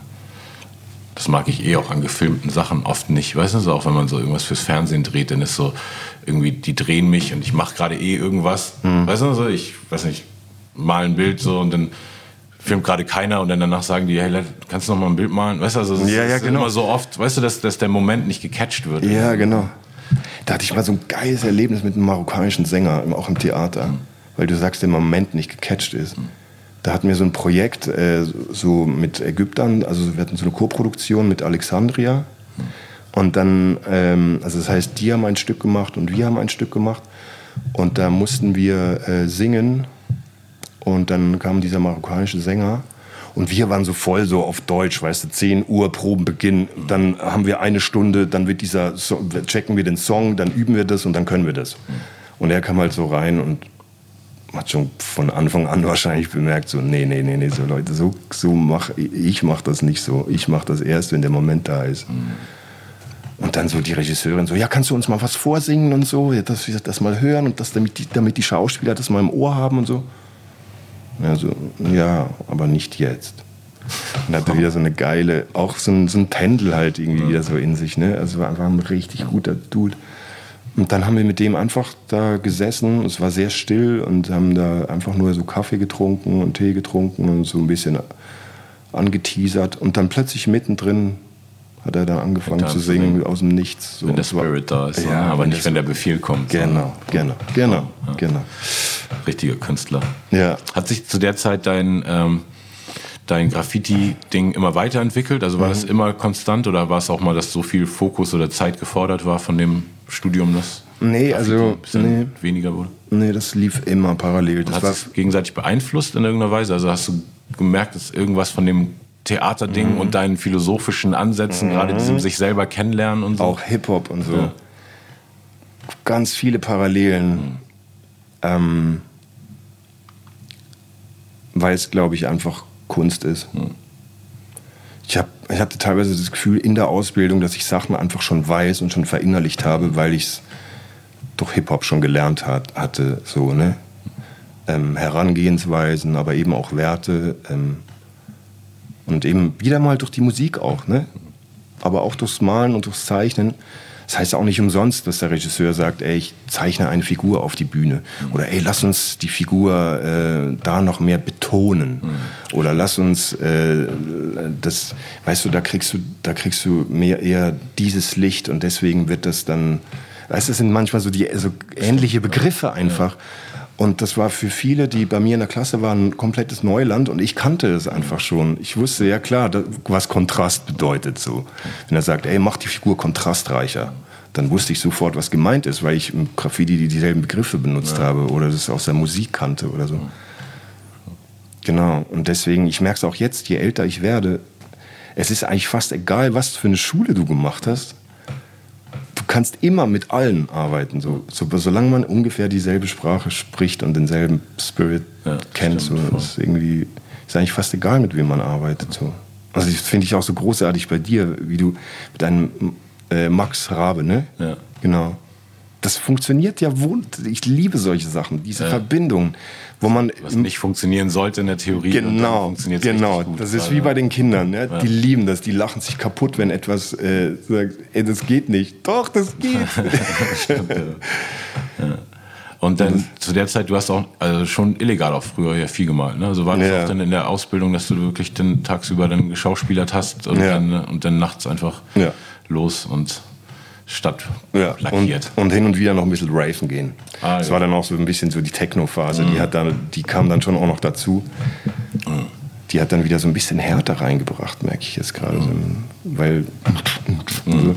das mag ich eh auch an gefilmten Sachen oft nicht. Weißt du, so auch wenn man so irgendwas fürs Fernsehen dreht, dann ist so, irgendwie, die drehen mich und ich mache gerade eh irgendwas. Mhm. Weißt du, so, ich weiß nicht, mal ein Bild so und dann filmt gerade keiner und dann danach sagen die, hey, kannst du noch mal ein Bild malen? Weißt du, also das ja, ja, ist genau. immer so oft, weißt du, dass, dass der Moment nicht gecatcht wird. Ja, genau. Da hatte ich mal so ein geiles Erlebnis mit einem marokkanischen Sänger, auch im Theater, mhm. weil du sagst, der Moment nicht gecatcht ist. Mhm. Da hatten wir so ein Projekt äh, so mit Ägyptern, also wir hatten so eine Koproduktion mit Alexandria. Mhm. Und dann, ähm, also das heißt, die haben ein Stück gemacht und wir haben ein Stück gemacht. Und da mussten wir äh, singen. Und dann kam dieser marokkanische Sänger und wir waren so voll so auf Deutsch, weißt du, zehn Uhr Probenbeginn, dann haben wir eine Stunde, dann wird dieser Song, checken wir den Song, dann üben wir das und dann können wir das. Und er kam halt so rein und hat schon von Anfang an wahrscheinlich bemerkt, so nee, nee, nee, nee, so Leute, so, so mach, ich mach das nicht so, ich mach das erst, wenn der Moment da ist. Und dann so die Regisseurin so, ja, kannst du uns mal was vorsingen und so, dass wir das mal hören und das, damit, die, damit die Schauspieler das mal im Ohr haben und so. Also, ja, aber nicht jetzt. Und hatte wieder so eine geile, auch so ein, so ein Pendel halt irgendwie wieder so in sich, ne? Also war einfach ein richtig guter Dude. Und dann haben wir mit dem einfach da gesessen, es war sehr still und haben da einfach nur so Kaffee getrunken und Tee getrunken und so ein bisschen angeteasert. Und dann plötzlich mittendrin hat er dann angefangen zu singen, singen aus dem Nichts. So. Wenn der Spirit da ist, ja, aber nicht, wenn der Befehl kommt. Genau, so. genau, genau, ja. genau. Richtiger Künstler. Ja. Hat sich zu der Zeit dein, ähm, dein Graffiti-Ding immer weiterentwickelt? Also war mhm. das immer konstant oder war es auch mal, dass so viel Fokus oder Zeit gefordert war von dem Studium, dass nee, Graffiti also, ein bisschen nee. weniger wurde? Nee, das lief immer parallel. Das hat war es gegenseitig beeinflusst in irgendeiner Weise? Also hast du gemerkt, dass irgendwas von dem Theaterding mhm. und deinen philosophischen Ansätzen, mhm. gerade diesem sich selber kennenlernen und so? Auch Hip-Hop und so. Ja. Ganz viele Parallelen. Mhm. Ähm, weil es, glaube ich, einfach Kunst ist. Mhm. Ich, hab, ich hatte teilweise das Gefühl in der Ausbildung, dass ich Sachen einfach schon weiß und schon verinnerlicht habe, weil ich es durch Hip-Hop schon gelernt hat, hatte. So, ne? Ähm, Herangehensweisen, aber eben auch Werte. Ähm, Und eben wieder mal durch die Musik auch, ne? Aber auch durchs Malen und durchs Zeichnen. Das heißt auch nicht umsonst, dass der Regisseur sagt, ey, ich zeichne eine Figur auf die Bühne. Oder ey, lass uns die Figur äh, da noch mehr betonen. Mhm. Oder lass uns äh, das, weißt du, da kriegst du, da kriegst du mehr eher dieses Licht und deswegen wird das dann, weißt du, das sind manchmal so die so ähnliche Begriffe einfach. Und das war für viele, die bei mir in der Klasse waren, ein komplettes Neuland und ich kannte es einfach schon. Ich wusste, ja klar, das, was Kontrast bedeutet so. Wenn er sagt, ey, mach die Figur kontrastreicher, dann wusste ich sofort, was gemeint ist, weil ich im Graffiti die dieselben Begriffe benutzt ja. habe oder das aus der Musik kannte oder so. Genau, und deswegen, ich merke es auch jetzt, je älter ich werde, es ist eigentlich fast egal, was für eine Schule du gemacht hast. Du kannst immer mit allen arbeiten, so, so, solange man ungefähr dieselbe Sprache spricht und denselben Spirit ja, kennt. So, ist irgendwie ist eigentlich fast egal, mit wem man arbeitet. So. Also das finde ich auch so großartig bei dir, wie du mit deinem äh, Max Rabe, ne? Ja. Genau. Das funktioniert ja wund. Ich liebe solche Sachen, diese ja. Verbindungen, wo man was nicht funktionieren sollte in der Theorie. Genau, genau. Gut, das ist wie bei den Kindern. Ne? Ja. Die lieben das, die lachen sich kaputt, wenn etwas äh, sagt, ey, das geht nicht. Doch, das geht. Stimmt, ja. Ja. Und dann zu der Zeit, du hast auch also schon illegal auch früher ja viel gemalt. Ne? Also war das ja. auch dann in der Ausbildung, dass du wirklich dann tagsüber dann geschauspielert hast und, ja. dann, und dann nachts einfach ja. los und Stadt ja, lackiert. Und, und hin und wieder noch ein bisschen raven gehen. Ah, das ja. war dann auch so ein bisschen so die Techno-Phase. Mhm. Die, hat dann, die kam dann schon auch noch dazu. Mhm. Die hat dann wieder so ein bisschen Härte reingebracht, merke ich jetzt gerade. Mhm. So, weil. Mhm.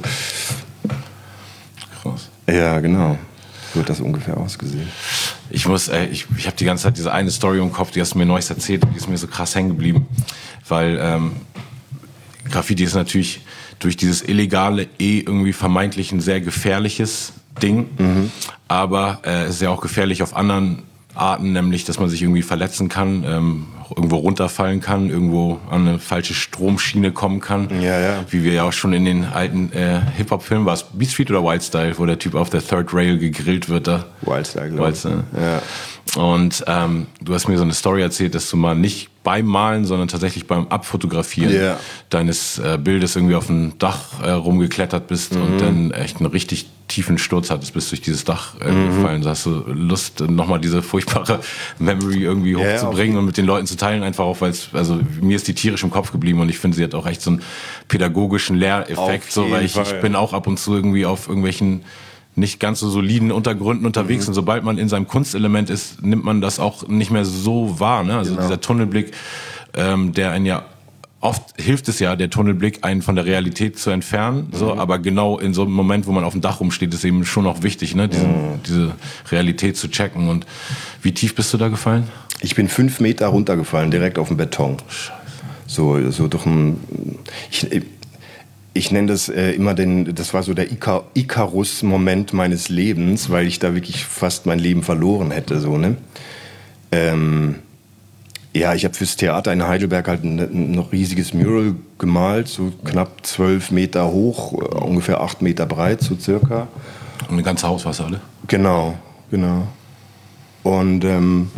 Krass. Ja, genau. So hat das ungefähr ausgesehen. Ich muss, ey, ich, ich habe die ganze Zeit diese eine Story im Kopf, die hast du mir neulich erzählt, die ist mir so krass hängen geblieben. Weil ähm, Graffiti ist natürlich durch dieses Illegale eh irgendwie vermeintlich ein sehr gefährliches Ding. Mhm. Aber äh, es ist ja auch gefährlich auf anderen Arten, nämlich, dass man sich irgendwie verletzen kann, ähm, irgendwo runterfallen kann, irgendwo an eine falsche Stromschiene kommen kann. Ja, ja. Wie wir ja auch schon in den alten äh, Hip-Hop-Filmen, war es Beat Street oder Wild Style, wo der Typ auf der Third Rail gegrillt wird da? Wild Style, glaube ich. Ja. Und ähm, du hast mir so eine Story erzählt, dass du mal nicht beim Malen, sondern tatsächlich beim Abfotografieren yeah. deines äh, Bildes irgendwie auf ein Dach äh, rumgeklettert bist mhm. und dann echt einen richtig tiefen Sturz hattest, bist durch dieses Dach äh, mhm. gefallen. So hast du Lust, nochmal diese furchtbare Memory irgendwie yeah, hochzubringen okay. und mit den Leuten zu teilen, einfach auch, weil es, also mir ist die tierisch im Kopf geblieben und ich finde, sie hat auch echt so einen pädagogischen Lehreffekt, so, weil ich, ich bin auch ab und zu irgendwie auf irgendwelchen nicht ganz so soliden Untergründen unterwegs. Mhm. Und sobald man in seinem Kunstelement ist, nimmt man das auch nicht mehr so wahr. Ne? Also genau. dieser Tunnelblick, ähm, der einen ja, oft hilft es ja, der Tunnelblick, einen von der Realität zu entfernen. Mhm. So, aber genau in so einem Moment, wo man auf dem Dach rumsteht, ist eben schon auch wichtig, ne? Diese, mhm. diese Realität zu checken. Und wie tief bist du da gefallen? Ich bin fünf Meter runtergefallen, direkt auf den Beton. Scheiße. So, so durch ein... Ich, Ich nenne das äh, immer den, das war so der Ika- Ikarus-Moment meines Lebens, weil ich da wirklich fast mein Leben verloren hätte, so, ne? Ähm, ja, ich habe fürs Theater in Heidelberg halt ein, ein riesiges Mural gemalt, so knapp zwölf Meter hoch, äh, ungefähr acht Meter breit, so circa. Und ein ganzes Haus, was alle? Genau, genau. Und ähm,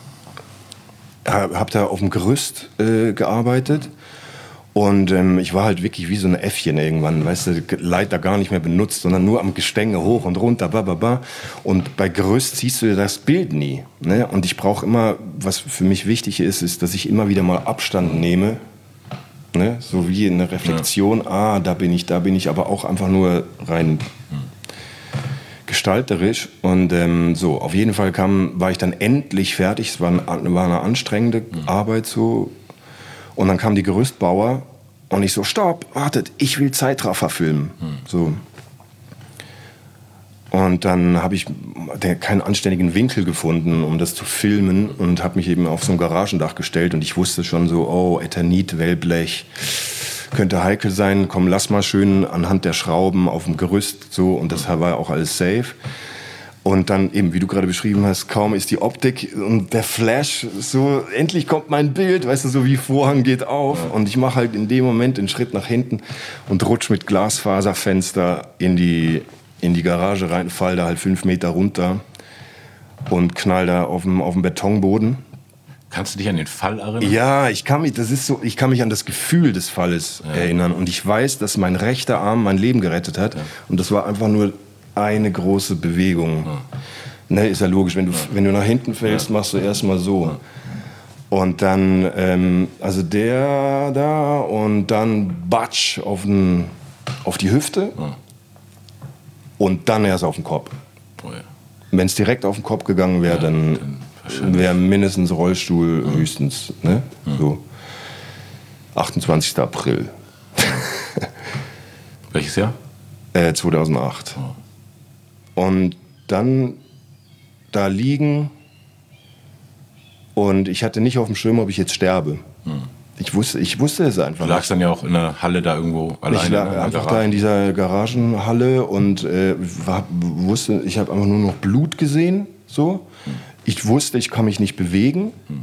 habe da auf dem Gerüst äh, gearbeitet. Und ähm, ich war halt wirklich wie so ein Äffchen irgendwann, weißt du, Leiter gar nicht mehr benutzt, sondern nur am Gestänge hoch und runter, ba, ba, ba. Und bei Gerüst siehst du das Bild nie. Ne? Und ich brauche immer, was für mich wichtig ist, ist, dass ich immer wieder mal Abstand nehme. Ne? So wie eine Reflexion, ja. ah, da bin ich, da bin ich, aber auch einfach nur rein gestalterisch. Und ähm, so, auf jeden Fall kam, war ich dann endlich fertig. Es war, ein, war eine anstrengende mhm. Arbeit so. Und dann kamen die Gerüstbauer und ich so, stopp, wartet, ich will Zeitraffer filmen. Hm. So. Und dann habe ich keinen anständigen Winkel gefunden, um das zu filmen und habe mich eben auf so ein Garagendach gestellt und ich wusste schon so, oh, Eternit, Wellblech, könnte heikel sein, komm, lass mal schön anhand der Schrauben auf dem Gerüst so und das war auch alles safe. Und dann eben, wie du gerade beschrieben hast, kaum ist die Optik und der Flash, so endlich kommt mein Bild, weißt du, so wie Vorhang geht auf. Ja. Und ich mache halt in dem Moment einen Schritt nach hinten und rutsch mit Glasfaserfenster in die, in die Garage rein, fall da halt fünf Meter runter und knall da auf dem, auf dem Betonboden. Kannst du dich an den Fall erinnern? Ja, ich kann mich, das ist so, ich kann mich an das Gefühl des Falles ja. erinnern. Und ich weiß, dass mein rechter Arm mein Leben gerettet hat. Ja. Und das war einfach nur eine große Bewegung. Ja. Ne, ist ja logisch, wenn du, ja. wenn du nach hinten fällst, ja. machst du erstmal so. Ja. Und dann, ähm, also der da und dann Batsch auf, den, auf die Hüfte ja. und dann erst auf den Kopf. Oh ja. Wenn es direkt auf den Kopf gegangen wäre, ja, dann, dann wäre mindestens Rollstuhl ja. höchstens. Ne? Ja. So. achtundzwanzigster April. Welches Jahr? Äh, zweitausendacht. Oh. Und dann da liegen und ich hatte nicht auf dem Schirm, ob ich jetzt sterbe. Hm. Ich wusste, ich wusste es einfach. Du lagst dann ja auch in der Halle da irgendwo alleine. Ich lag einfach Garage. da in dieser Garagenhalle und äh, war, wusste, ich habe einfach nur noch Blut gesehen. So. Hm. Ich wusste, ich kann mich nicht bewegen. Hm.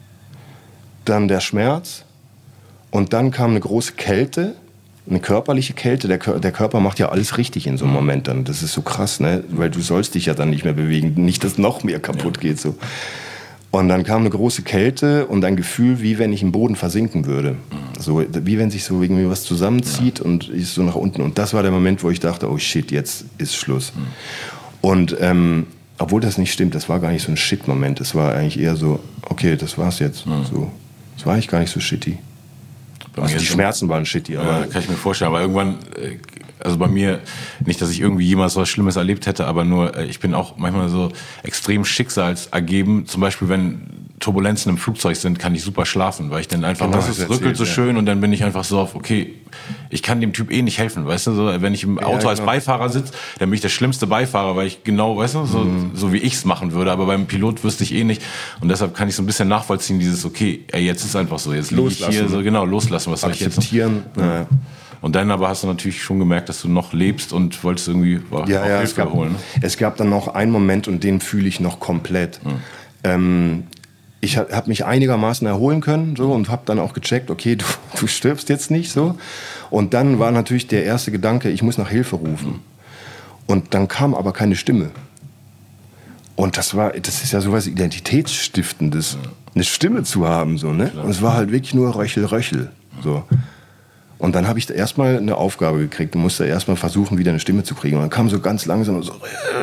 Dann der Schmerz und dann kam eine große Kälte. Eine körperliche Kälte, der, der Körper macht ja alles richtig in so einem Moment dann. Das ist so krass, ne? Weil du sollst dich ja dann nicht mehr bewegen, nicht, dass noch mehr kaputt geht. So. Und dann kam eine große Kälte und ein Gefühl, wie wenn ich im Boden versinken würde. So, wie wenn sich so irgendwie was zusammenzieht und ich so nach unten. Und das war der Moment, wo ich dachte, oh shit, jetzt ist Schluss. Und ähm, obwohl das nicht stimmt, das war gar nicht so ein Shit-Moment. Das war eigentlich eher so, okay, das war's jetzt. So, das war eigentlich gar nicht so shitty. Also die Schmerzen waren shitty. Aber ja, kann ich mir vorstellen. Aber irgendwann, also bei mir, nicht, dass ich irgendwie jemals was Schlimmes erlebt hätte, aber nur, ich bin auch manchmal so extrem schicksalsergeben. Zum Beispiel, wenn Turbulenzen im Flugzeug sind, kann ich super schlafen, weil ich dann einfach, genau, das ist, rückelt so schön und dann bin ich einfach so auf, okay, ich kann dem Typ eh nicht helfen, weißt du, so, wenn ich im Auto ja, genau. als Beifahrer sitze, dann bin ich der schlimmste Beifahrer, weil ich genau, weißt du, so, mhm. so wie ich es machen würde, aber beim Pilot wüsste ich eh nicht und deshalb kann ich so ein bisschen nachvollziehen, dieses, okay, ey, jetzt ist einfach so, jetzt liege ich hier, so genau, loslassen, was soll ich jetzt akzeptieren. Ja. Und dann aber hast du natürlich schon gemerkt, dass du noch lebst und wolltest irgendwie boah, ja, auch ja, Hilfe es gab, holen. Ne? Es gab dann noch einen Moment und den fühle ich noch komplett. Mhm. Ähm, ich habe mich einigermaßen erholen können so, und habe dann auch gecheckt, okay, du, du stirbst jetzt nicht so. Und dann war natürlich der erste Gedanke, ich muss nach Hilfe rufen. Und dann kam aber keine Stimme. Und das war, das ist ja sowas Identitätsstiftendes, eine Stimme zu haben so, ne? Und es war halt wirklich nur Röchel, Röchel, so. Und dann habe ich erstmal eine Aufgabe gekriegt und musste erstmal versuchen, wieder eine Stimme zu kriegen. Und dann kam so ganz langsam so,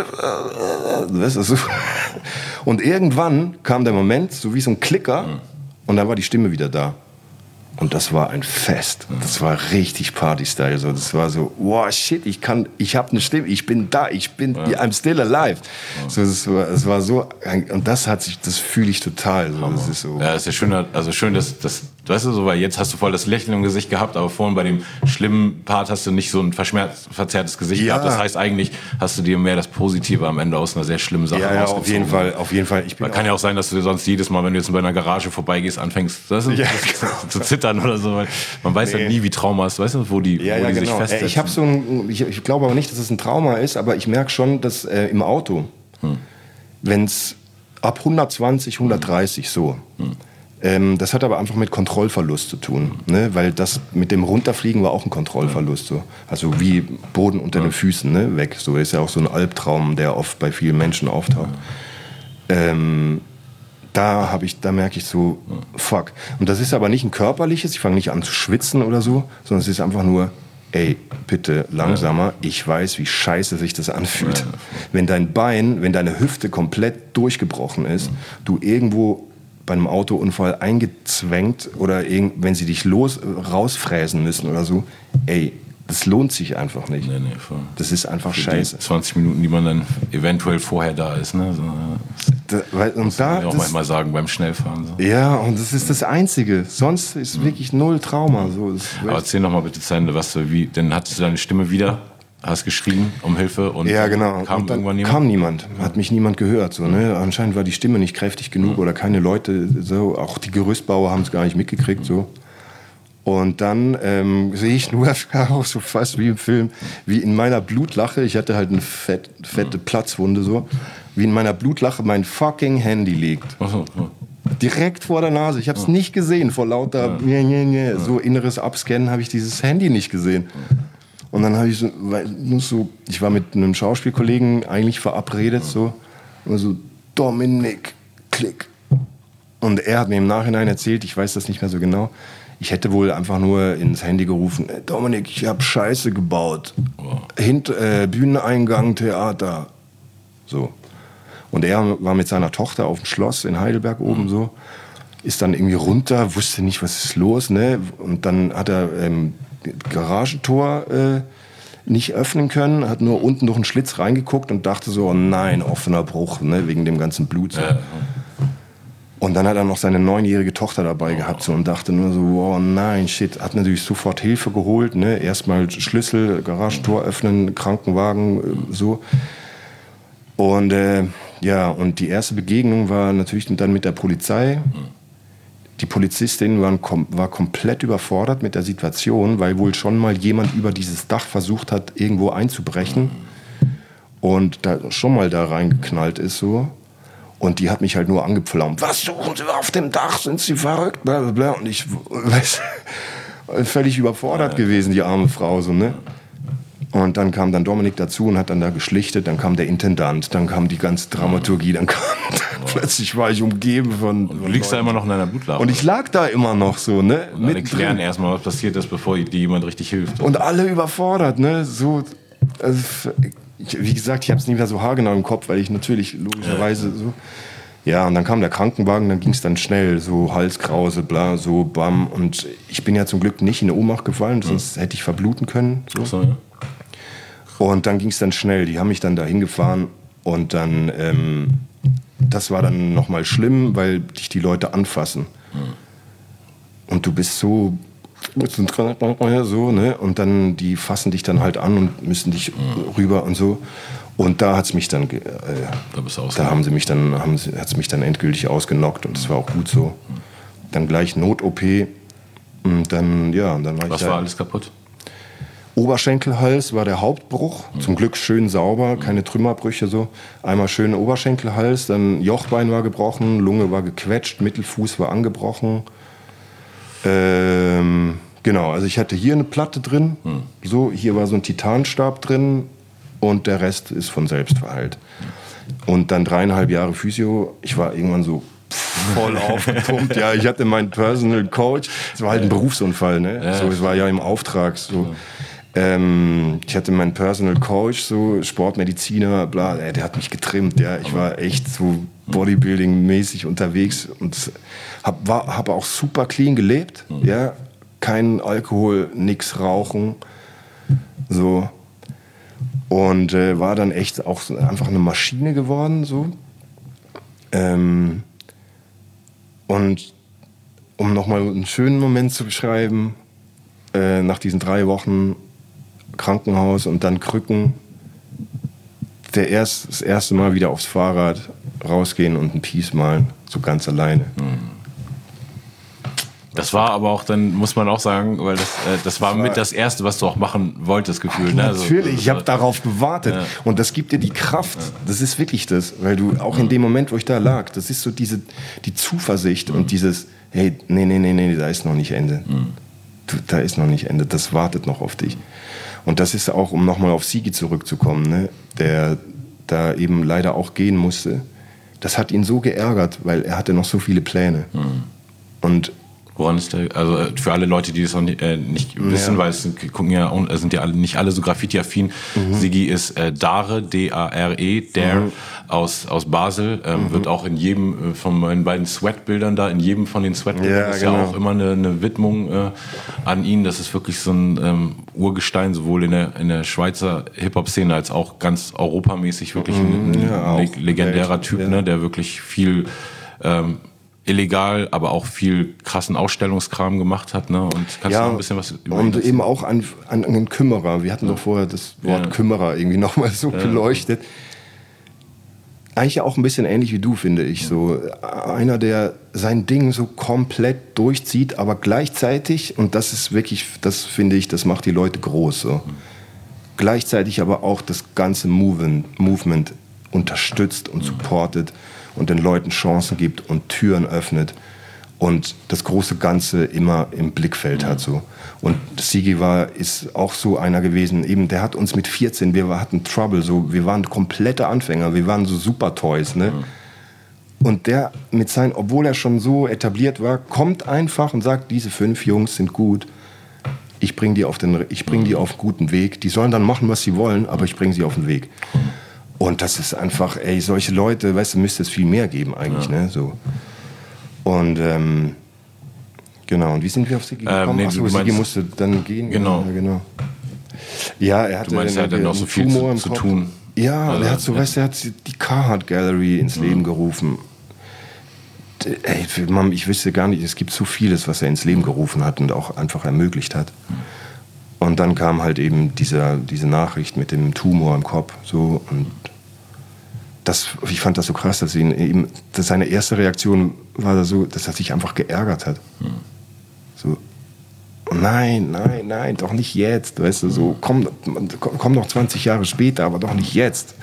das ist so. Und irgendwann kam der Moment, so wie so ein Klicker, und dann war die Stimme wieder da. Und das war ein Fest. Das war richtig Party-Style. So. Das war so, wow, shit, ich kann, ich habe eine Stimme, ich bin da, ich bin, ja. I'm still alive. Ja. So, das war, das war so, und das hat sich, das fühle ich total. So. Das ist so. Ja, das ist ja schön, also schön, dass, dass, weißt du, so, weil jetzt hast du voll das Lächeln im Gesicht gehabt, aber vorhin bei dem schlimmen Part hast du nicht so ein verschmerzt, verzerrtes Gesicht ja. gehabt. Das heißt, eigentlich hast du dir mehr das Positive am Ende aus einer sehr schlimmen Sache ja, ja, auf jeden Fall, auf jeden Fall. Ich bin kann ja auch sein, dass du sonst jedes Mal, wenn du jetzt bei einer Garage vorbeigehst, anfängst, das ist, ja. zu zittern oder so. Weil man weiß nee. ja nie, wie Trauma ist, weißt du, wo die, ja, wo ja, die genau. sich festsetzen. Ich habe so ein, ich, ich glaube aber nicht, dass es ein Trauma ist, aber ich merke schon, dass äh, im Auto, hm. wenn es ab hundertzwanzig, hundertdreißig so, hm. ähm, das hat aber einfach mit Kontrollverlust zu tun, hm. ne? Weil das mit dem Runterfliegen war auch ein Kontrollverlust, so. Also wie Boden unter hm. den Füßen, ne? Weg, so ist ja auch so ein Albtraum, der oft bei vielen Menschen auftaucht. Hm. Ähm, Da habe ich, da merke ich so, fuck. Und das ist aber nicht ein körperliches, ich fange nicht an zu schwitzen oder so, sondern es ist einfach nur, ey, bitte langsamer, ich weiß, wie scheiße sich das anfühlt. Wenn dein Bein, wenn deine Hüfte komplett durchgebrochen ist, du irgendwo bei einem Autounfall eingezwängt oder irgend, wenn sie dich los, rausfräsen müssen oder so, ey, das lohnt sich einfach nicht. Nee, nee, voll. Das ist einfach für scheiße. Die zwanzig Minuten, die man dann eventuell vorher da ist. Ne? So, da, weil, und muss da, man ja auch das, manchmal sagen beim Schnellfahren. So. Ja, und das ist das Einzige. Sonst ist mhm. wirklich null Trauma. So, aber erzähl noch mal bitte zu Ende, was du, wie, dann hattest du deine Stimme wieder, hast geschrien um Hilfe und ja, genau. kam und dann irgendwann niemand? kam niemand. Hat mich niemand gehört. So, ne? Anscheinend war die Stimme nicht kräftig genug mhm. oder keine Leute. So. Auch die Gerüstbauer haben es gar nicht mitgekriegt. Mhm. So. Und dann ähm, sehe ich nur auch so fast wie im Film, wie in meiner Blutlache, ich hatte halt eine fett, fette Platzwunde so, wie in meiner Blutlache mein fucking Handy liegt. So, ja. Direkt vor der Nase. Ich habe es ja. nicht gesehen, vor lauter ja. Ja, ja, so inneres Abscannen habe ich dieses Handy nicht gesehen. Und dann habe ich so, weil, so, ich war mit einem Schauspielkollegen eigentlich verabredet, so, und so, Dominik, klick. Und er hat mir im Nachhinein erzählt, ich weiß das nicht mehr so genau, ich hätte wohl einfach nur ins Handy gerufen, Dominik, ich hab Scheiße gebaut. Wow. Hint, äh, Bühneneingang, Theater. So. Und er war mit seiner Tochter auf dem Schloss in Heidelberg oben mhm. so, ist dann irgendwie runter, wusste nicht, was ist los, ne? Und dann hat er ähm, Garagentor äh, nicht öffnen können, hat nur unten durch einen Schlitz reingeguckt und dachte so, oh nein, offener Bruch, ne? Wegen dem ganzen Blut. So. Ja. Und dann hat er noch seine neunjährige Tochter dabei oh. gehabt so, und dachte nur so, oh nein, shit. Hat natürlich sofort Hilfe geholt, ne? Erstmal Schlüssel, Garagentor öffnen, Krankenwagen, äh, so. Und äh, ja, und die erste Begegnung war natürlich dann mit der Polizei. Die Polizistin waren, kom- war komplett überfordert mit der Situation, weil wohl schon mal jemand über dieses Dach versucht hat, irgendwo einzubrechen und da schon mal da reingeknallt ist so. Und die hat mich halt nur angepflaumt. Was suchen Sie auf dem Dach? Sind Sie verrückt? Blablabla. Und ich weiß, völlig überfordert gewesen, die arme Frau so, ne? Und dann kam dann Dominik dazu und hat dann da geschlichtet, dann kam der Intendant, dann kam die ganze Dramaturgie, dann kam, oh. plötzlich war ich umgeben von... Und du liegst da immer noch in deiner Blutlache. Und ich lag da immer noch so, ne? Und alle klären erstmal, was passiert ist, bevor dir jemand richtig hilft. Und alle überfordert, ne? So, also, wie gesagt, ich habe es nicht mehr so haargenau im Kopf, weil ich natürlich logischerweise ja. so... Ja, und dann kam der Krankenwagen, dann ging es dann schnell, so Halskrause, bla, so, bam. Und ich bin ja zum Glück nicht in Ohnmacht gefallen, sonst hätte ich verbluten können. So. So, ja. Und dann ging es dann schnell. Die haben mich dann dahin gefahren und dann, ähm, das war dann nochmal schlimm, weil dich die Leute anfassen. Und du bist so, so, ne? Und dann, die fassen dich dann halt an und müssen dich rüber und so. Und da hat's mich dann, äh, da, da haben sie mich dann, haben sie, hat's mich dann endgültig ausgenockt und das war auch gut so. Dann gleich Not-O P und dann, ja, und dann war ich Was da. war alles kaputt? Oberschenkelhals war der Hauptbruch, mhm. zum Glück schön sauber, keine Trümmerbrüche so. Einmal schön Oberschenkelhals, dann Jochbein war gebrochen, Lunge war gequetscht, Mittelfuß war angebrochen. Ähm, genau, also ich hatte hier eine Platte drin, mhm. so, hier war so ein Titanstab drin und der Rest ist von selbst verheilt. Und dann dreieinhalb Jahre Physio, ich war irgendwann so voll aufgepumpt. Ja, ich hatte meinen Personal Coach, es war halt ein Berufsunfall, ne? Ja, so, es war ja im Auftrag so. Ja. Ähm, ich hatte meinen Personal Coach, so Sportmediziner, bla, der hat mich getrimmt, ja. Ich war echt so Bodybuilding-mäßig unterwegs und hab, war, hab auch super clean gelebt, ja. Kein Alkohol, nix rauchen, so. Und äh, war dann echt auch so einfach eine Maschine geworden, so. Ähm, und um nochmal einen schönen Moment zu beschreiben, äh, nach diesen drei Wochen Krankenhaus und dann Krücken, der erst, das erste Mal wieder aufs Fahrrad rausgehen und ein Peace malen, so ganz alleine. Das war aber auch, dann muss man auch sagen, weil das, äh, das war mit das Erste, was du auch machen wolltest, Gefühl. Ne? Natürlich, also, ich habe darauf gewartet. Ja. Und das gibt dir die Kraft. Ja. Das ist wirklich das. Weil du auch in dem Moment, wo ich da lag, das ist so diese die Zuversicht mhm. und dieses, hey, nee, nee, nee, nee, da ist noch nicht Ende. Mhm. Du, da ist noch nicht Ende. Das wartet noch auf dich. Und das ist auch, um nochmal auf Sigi zurückzukommen, ne? Der da eben leider auch gehen musste. Das hat ihn so geärgert, weil er hatte noch so viele Pläne. Mhm. Und woran ist der, also für alle Leute, die das noch nicht, äh, nicht wissen, ja. weil es sind, gucken ja, sind ja alle, nicht alle so Graffiti-affin. Mhm. Sigi ist äh, Dare, D A R E, Dare, mhm. aus, aus Basel. Ähm, mhm. Wird auch in jedem, äh, von meinen beiden Sweat-Bildern da, in jedem von den Sweat-Bildern ja, ist genau. ja auch immer eine, eine Widmung äh, an ihn. Das ist wirklich so ein ähm, Urgestein, sowohl in der, in der Schweizer Hip-Hop-Szene als auch ganz europamäßig wirklich mhm. ein, ein ja, leg- legendärer Welt. Typ, ja. ne, der wirklich viel ähm, illegal, aber auch viel krassen Ausstellungskram gemacht hat, ne? Und kannst ja, du noch ein bisschen was über und eben erzählen? Auch an, an einen Kümmerer. Wir hatten ja. doch vorher das Wort ja. Kümmerer irgendwie nochmal so ja. beleuchtet. Eigentlich ja auch ein bisschen ähnlich wie du, finde ich. So einer, der sein Ding so komplett durchzieht, aber gleichzeitig, und das ist wirklich, das finde ich, das macht die Leute groß. So. Mhm. Gleichzeitig aber auch das ganze Movement, Movement unterstützt und supportet. Und den Leuten Chancen gibt und Türen öffnet und das große Ganze immer im Blickfeld hat. So. Und Sigi war, ist auch so einer gewesen, eben, der hat uns mit vierzehn, wir hatten Trouble, so, wir waren komplette Anfänger, wir waren so Super Toys, ne? Und der mit seinen, obwohl er schon so etabliert war, kommt einfach und sagt, diese fünf Jungs sind gut. Ich bringe die auf den, ich bring die auf einen guten Weg. Die sollen dann machen, was sie wollen, aber ich bringe sie auf den Weg. Und das ist einfach, ey, solche Leute, weißt du, müsste es viel mehr geben eigentlich, ja. ne, so. Und, ähm, genau, und wie sind wir auf Sigi gekommen? Ähm, nee, Achso, Sigi musste dann gehen. Genau. Ja, genau. Ja, er hatte du meinst, er hat dann noch so viel zu, zu tun. Ja, also, er hat so, ja. weißt du, er hat die Carhartt Gallery ins mhm. Leben gerufen. Ey, Mann, ich wüsste gar nicht, es gibt so vieles, was er ins Leben gerufen hat und auch einfach ermöglicht hat. Und dann kam halt eben dieser, diese Nachricht mit dem Tumor im Kopf. So, und das, ich fand das so krass, dass, ihn eben, dass seine erste Reaktion war so, dass er sich einfach geärgert hat. Mhm. So, nein, nein, nein, doch nicht jetzt. Weißt du, so, komm, komm doch zwanzig Jahre später, aber doch nicht jetzt.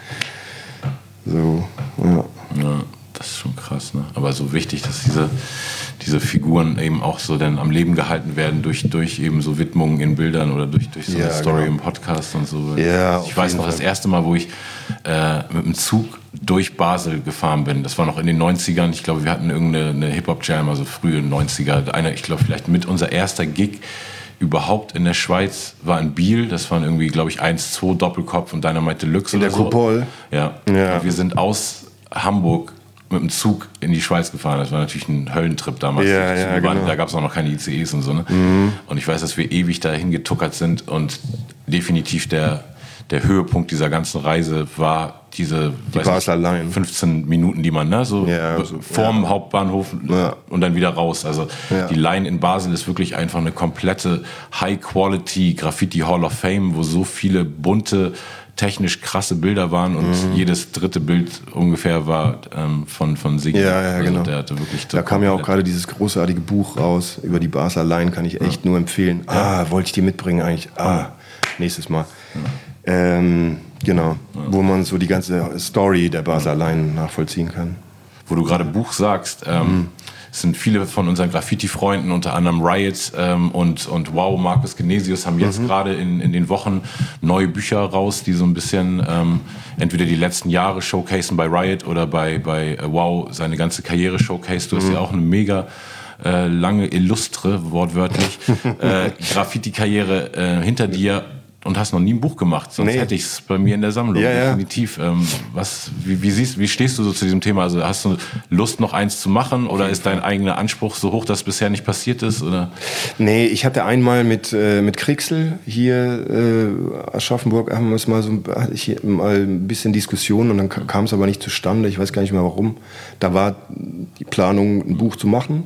So, ja. ja. Das ist schon krass, ne? Aber so wichtig, dass diese, diese Figuren eben auch so dann am Leben gehalten werden durch, durch eben so Widmungen in Bildern oder durch, durch so ja, eine Story genau. im Podcast und so. Ja, ich weiß noch, Fall. das erste Mal, wo ich äh, mit dem Zug durch Basel gefahren bin, das war noch in den neunzigern. Ich glaube, wir hatten irgendeine Hip-Hop-Jam, also frühe neunziger. Einer, ich glaube, vielleicht mit unser erster Gig überhaupt in der Schweiz war in Biel. Das waren irgendwie, glaube ich, eins zwei Doppelkopf und Dynamite Deluxe. In der so. Kupol? Ja. ja. Wir sind aus Hamburg mit dem Zug in die Schweiz gefahren. Das war natürlich ein Höllentrip damals. Ja, ja, waren, genau. Da gab es auch noch keine I C Es und so. Ne? Mhm. Und ich weiß, dass wir ewig dahin getuckert sind und definitiv der, der Höhepunkt dieser ganzen Reise war diese die Basler Line. fünfzehn Minuten, die man ne, so ja, also, vorm ja. Hauptbahnhof ja. und dann wieder raus. Also ja. die Line in Basel ist wirklich einfach eine komplette High-Quality Graffiti Hall of Fame, wo so viele bunte technisch krasse Bilder waren und mhm. jedes dritte Bild ungefähr war ähm, von, von Sigi. Ja, ja, also genau. Der hatte wirklich da kam ja auch gerade dieses großartige Buch raus über die Basler Line, kann ich echt ja. nur empfehlen. Ah, wollte ich dir mitbringen eigentlich. Ah, nächstes Mal. Ja. Ähm, genau, ja. wo man so die ganze Story der Basler Line nachvollziehen kann. Wo du gerade Buch sagst, ähm, mhm. es sind viele von unseren Graffiti-Freunden, unter anderem Riot ähm, und, und Wow, Markus Genesius, haben jetzt mhm. gerade in, in den Wochen neue Bücher raus, die so ein bisschen ähm, entweder die letzten Jahre showcasen bei Riot oder bei, bei äh, Wow seine ganze Karriere showcase. Du hast mhm. ja auch eine mega äh, lange, illustre, wortwörtlich, äh, Graffiti-Karriere äh, hinter dir. Und hast noch nie ein Buch gemacht, sonst nee. hätte ich es bei mir in der Sammlung, ja, definitiv. Ja. Ähm, was, wie, wie, siehst, wie stehst du so zu diesem Thema? Also hast du Lust, noch eins zu machen oder ist dein eigener Anspruch so hoch, dass bisher nicht passiert ist? Oder? Nee, ich hatte einmal mit, äh, mit Kriegsel hier äh, Aschaffenburg, haben wir es mal so hatte ich hier mal ein bisschen Diskussion und dann kam es aber nicht zustande, ich weiß gar nicht mehr warum. Da war die Planung, ein Buch zu machen,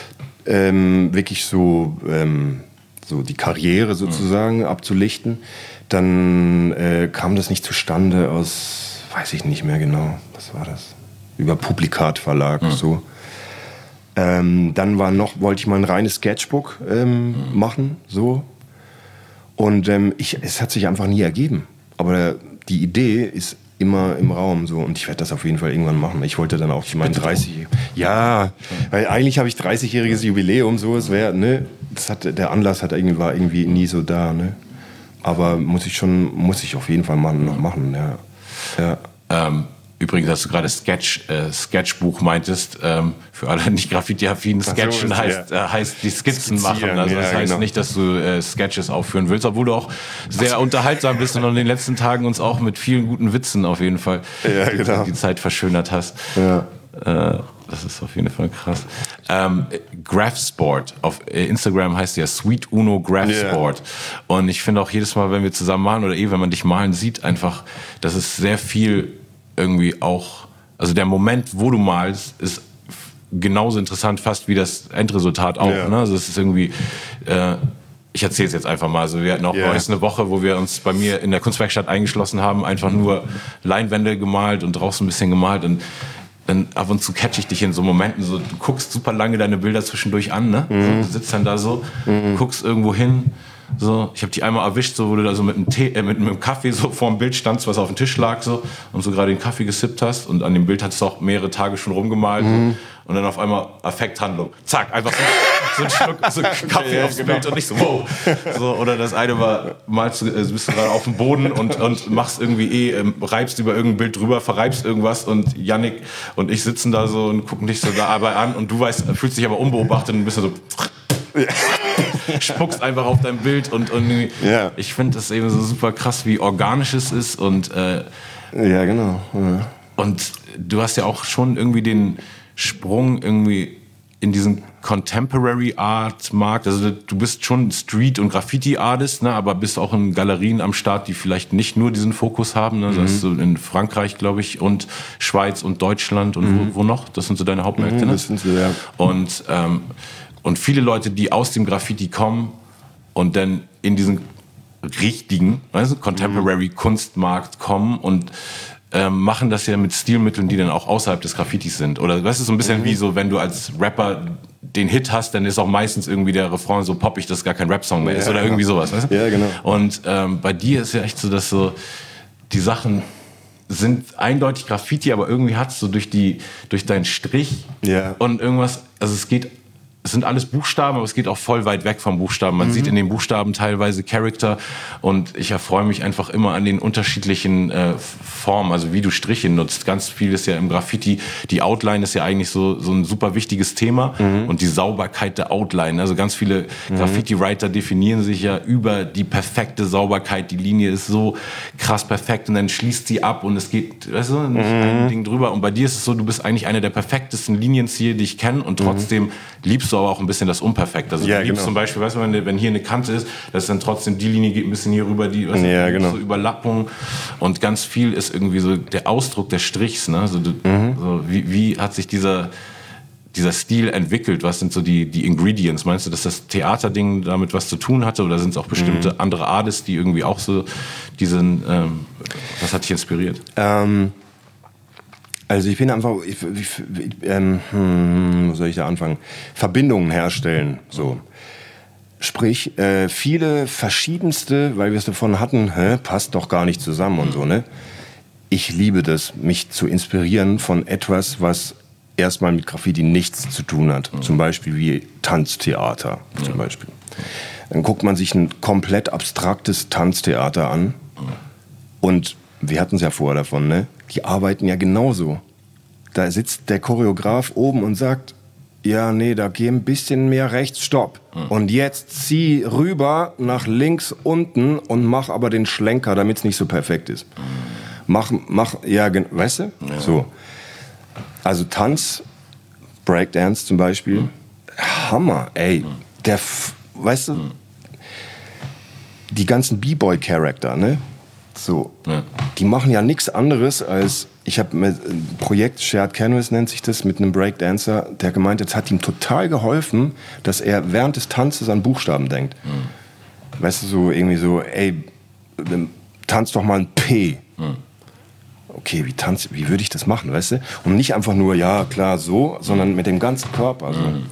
ähm, wirklich so... Ähm, so die Karriere sozusagen mhm. abzulichten, dann äh, kam das nicht zustande aus, weiß ich nicht mehr genau, was war das? Über Publikat Verlag, mhm. so. Ähm, dann war noch, wollte ich mal ein reines Sketchbook ähm, mhm. machen, so. Und ähm, ich, es hat sich einfach nie ergeben. Aber die Idee ist immer im Raum so und ich werde das auf jeden Fall irgendwann machen. Ich wollte dann auch, ich meine dreißig, ja, weil eigentlich habe ich dreißigjähriges Jubiläum, so es wäre, ne, das hat, der Anlass hat irgendwie, war irgendwie nie so da, ne, aber muss ich schon, muss ich auf jeden Fall mal noch machen, ja, ja. Ähm, übrigens, dass du gerade Sketch, äh, Sketchbuch meintest, ähm, für alle nicht Graffiti-affinen, Sketchen so, heißt, ja. äh, heißt die Skizzen machen. Also das ja, heißt genau. nicht, dass du äh, Sketches aufführen willst, obwohl du auch sehr also, unterhaltsam bist und in den letzten Tagen uns auch mit vielen guten Witzen auf jeden Fall ja, genau. die, die Zeit verschönert hast. Ja. Äh, das ist auf jeden Fall krass. Ähm, Graphsport. Auf Instagram heißt ja Sweet Uno Graphsport. Yeah. Und ich finde auch jedes Mal, wenn wir zusammen malen oder eh, wenn man dich malen sieht, einfach, das ist sehr viel irgendwie auch, also der Moment, wo du malst, ist genauso interessant fast wie das Endresultat auch. Yeah. Ne? Also es ist irgendwie, äh, ich erzähle es jetzt einfach mal, also wir hatten auch yeah. neues eine Woche, wo wir uns bei mir in der Kunstwerkstatt eingeschlossen haben, einfach nur Leinwände gemalt und draußen ein bisschen gemalt und dann ab und zu catch ich dich in so Momenten, so, du guckst super lange deine Bilder zwischendurch an, ne? Mhm. So, du sitzt dann da so, mhm. guckst irgendwo hin So, ich habe die einmal erwischt, so, wo du da so mit einem, Tee, äh, mit einem Kaffee so vor dem Bild standst, was auf dem Tisch lag so, und so gerade den Kaffee gesippt hast und an dem Bild hattest du auch mehrere Tage schon rumgemalt mhm. so, und dann auf einmal Affekthandlung. Zack, einfach so, so ein Schluck so Kaffee ja, aufs genau. Bild und nicht so, wow. So, oder das eine war, malst du, äh, bist du gerade auf dem Boden und, und machst irgendwie eh, ähm, reibst über irgendein Bild drüber, verreibst irgendwas und Yannick und ich sitzen da so und gucken dich so dabei an und du weißt, fühlst dich aber unbeobachtet und bist so spuckst einfach auf dein Bild und, und ja. Ich finde das eben so super krass, wie organisch es ist und äh, ja, genau. Ja. Und du hast ja auch schon irgendwie den Sprung irgendwie in diesen Contemporary Art Markt, also du bist schon Street- und Graffiti-Artist, ne, aber bist auch in Galerien am Start, die vielleicht nicht nur diesen Fokus haben, ne, mhm. das ist so in Frankreich, glaube ich, und Schweiz und Deutschland und mhm. wo, wo noch? Das sind so deine Hauptmärkte, mhm, ne? Das sind sie, ja. Und, ähm, und viele Leute, die aus dem Graffiti kommen und dann in diesen richtigen, weißt du, Contemporary Kunstmarkt kommen und ähm, machen das ja mit Stilmitteln, die dann auch außerhalb des Graffitis sind. Oder das ist so ein bisschen mhm. wie so, wenn du als Rapper den Hit hast, dann ist auch meistens irgendwie der Refrain so poppig, dass es gar kein Rap-Song mehr ist ja, oder irgendwie sowas. Weißt du? Ja, genau. Und ähm, bei dir ist ja echt so, dass so die Sachen sind eindeutig Graffiti, aber irgendwie hat es so durch die durch deinen Strich ja. und irgendwas, also es geht es sind alles Buchstaben, aber es geht auch voll weit weg vom Buchstaben. Man mhm. sieht in den Buchstaben teilweise Charakter und ich erfreue mich einfach immer an den unterschiedlichen äh, Formen, also wie du Striche nutzt. Ganz viel ist ja im Graffiti, die Outline ist ja eigentlich so, so ein super wichtiges Thema mhm. und die Sauberkeit der Outline. Also ganz viele mhm. Graffiti-Writer definieren sich ja über die perfekte Sauberkeit. Die Linie ist so krass perfekt und dann schließt sie ab und es geht, weißt du, nicht mhm. ein Ding drüber. Und bei dir ist es so, du bist eigentlich einer der perfektesten Linienzieher, die ich kenne und trotzdem mhm. liebst du aber auch ein bisschen das Unperfekte. Also ja, du liebst genau. zum Beispiel, weißt du, wenn, wenn hier eine Kante ist, dass dann trotzdem die Linie geht ein bisschen hier rüber, die weißt ja, du, genau. so Überlappung und ganz viel ist irgendwie so der Ausdruck des Strichs. Ne? Also du, mhm. so, wie, wie hat sich dieser, dieser Stil entwickelt? Was sind so die, die Ingredients? Meinst du, dass das Theaterding damit was zu tun hatte oder sind es auch bestimmte mhm. andere Artists, die irgendwie auch so diesen, ähm, was hat dich inspiriert? Ähm Also ich bin einfach, ich, ich, ähm, hm, wo soll ich da anfangen? Verbindungen herstellen, so. Sprich, äh, viele verschiedenste, weil wir es davon hatten, hä, passt doch gar nicht zusammen und so, ne? Ich liebe das, mich zu inspirieren von etwas, was erstmal mit Graffiti nichts zu tun hat. Mhm. Zum Beispiel wie Tanztheater, zum mhm. Beispiel. Dann guckt man sich ein komplett abstraktes Tanztheater an mhm. und wir hatten es ja vorher davon, ne? Die arbeiten ja genauso. Da sitzt der Choreograf oben und sagt, ja, nee, da geh ein bisschen mehr rechts, stopp. Mhm. Und jetzt zieh rüber nach links unten und mach aber den Schlenker, damit es nicht so perfekt ist. Mhm. Mach, mach, ja, weißt du? Ja. So. Also Tanz, Breakdance zum Beispiel, mhm. Hammer, ey. Mhm. Der, weißt du, mhm. die ganzen B-Boy-Charakter, ne? So, ja. Die machen ja nichts anderes als, ich habe ein Projekt, Shared Canvas nennt sich das, mit einem Breakdancer, der gemeint, jetzt hat ihm total geholfen, dass er während des Tanzes an Buchstaben denkt. Mhm. Weißt du, so irgendwie so, ey, tanz doch mal ein P. Mhm. Okay, wie tanz, wie würde ich das machen, weißt du? Und nicht einfach nur, ja, klar, so, sondern mit dem ganzen Körper. So. Mhm.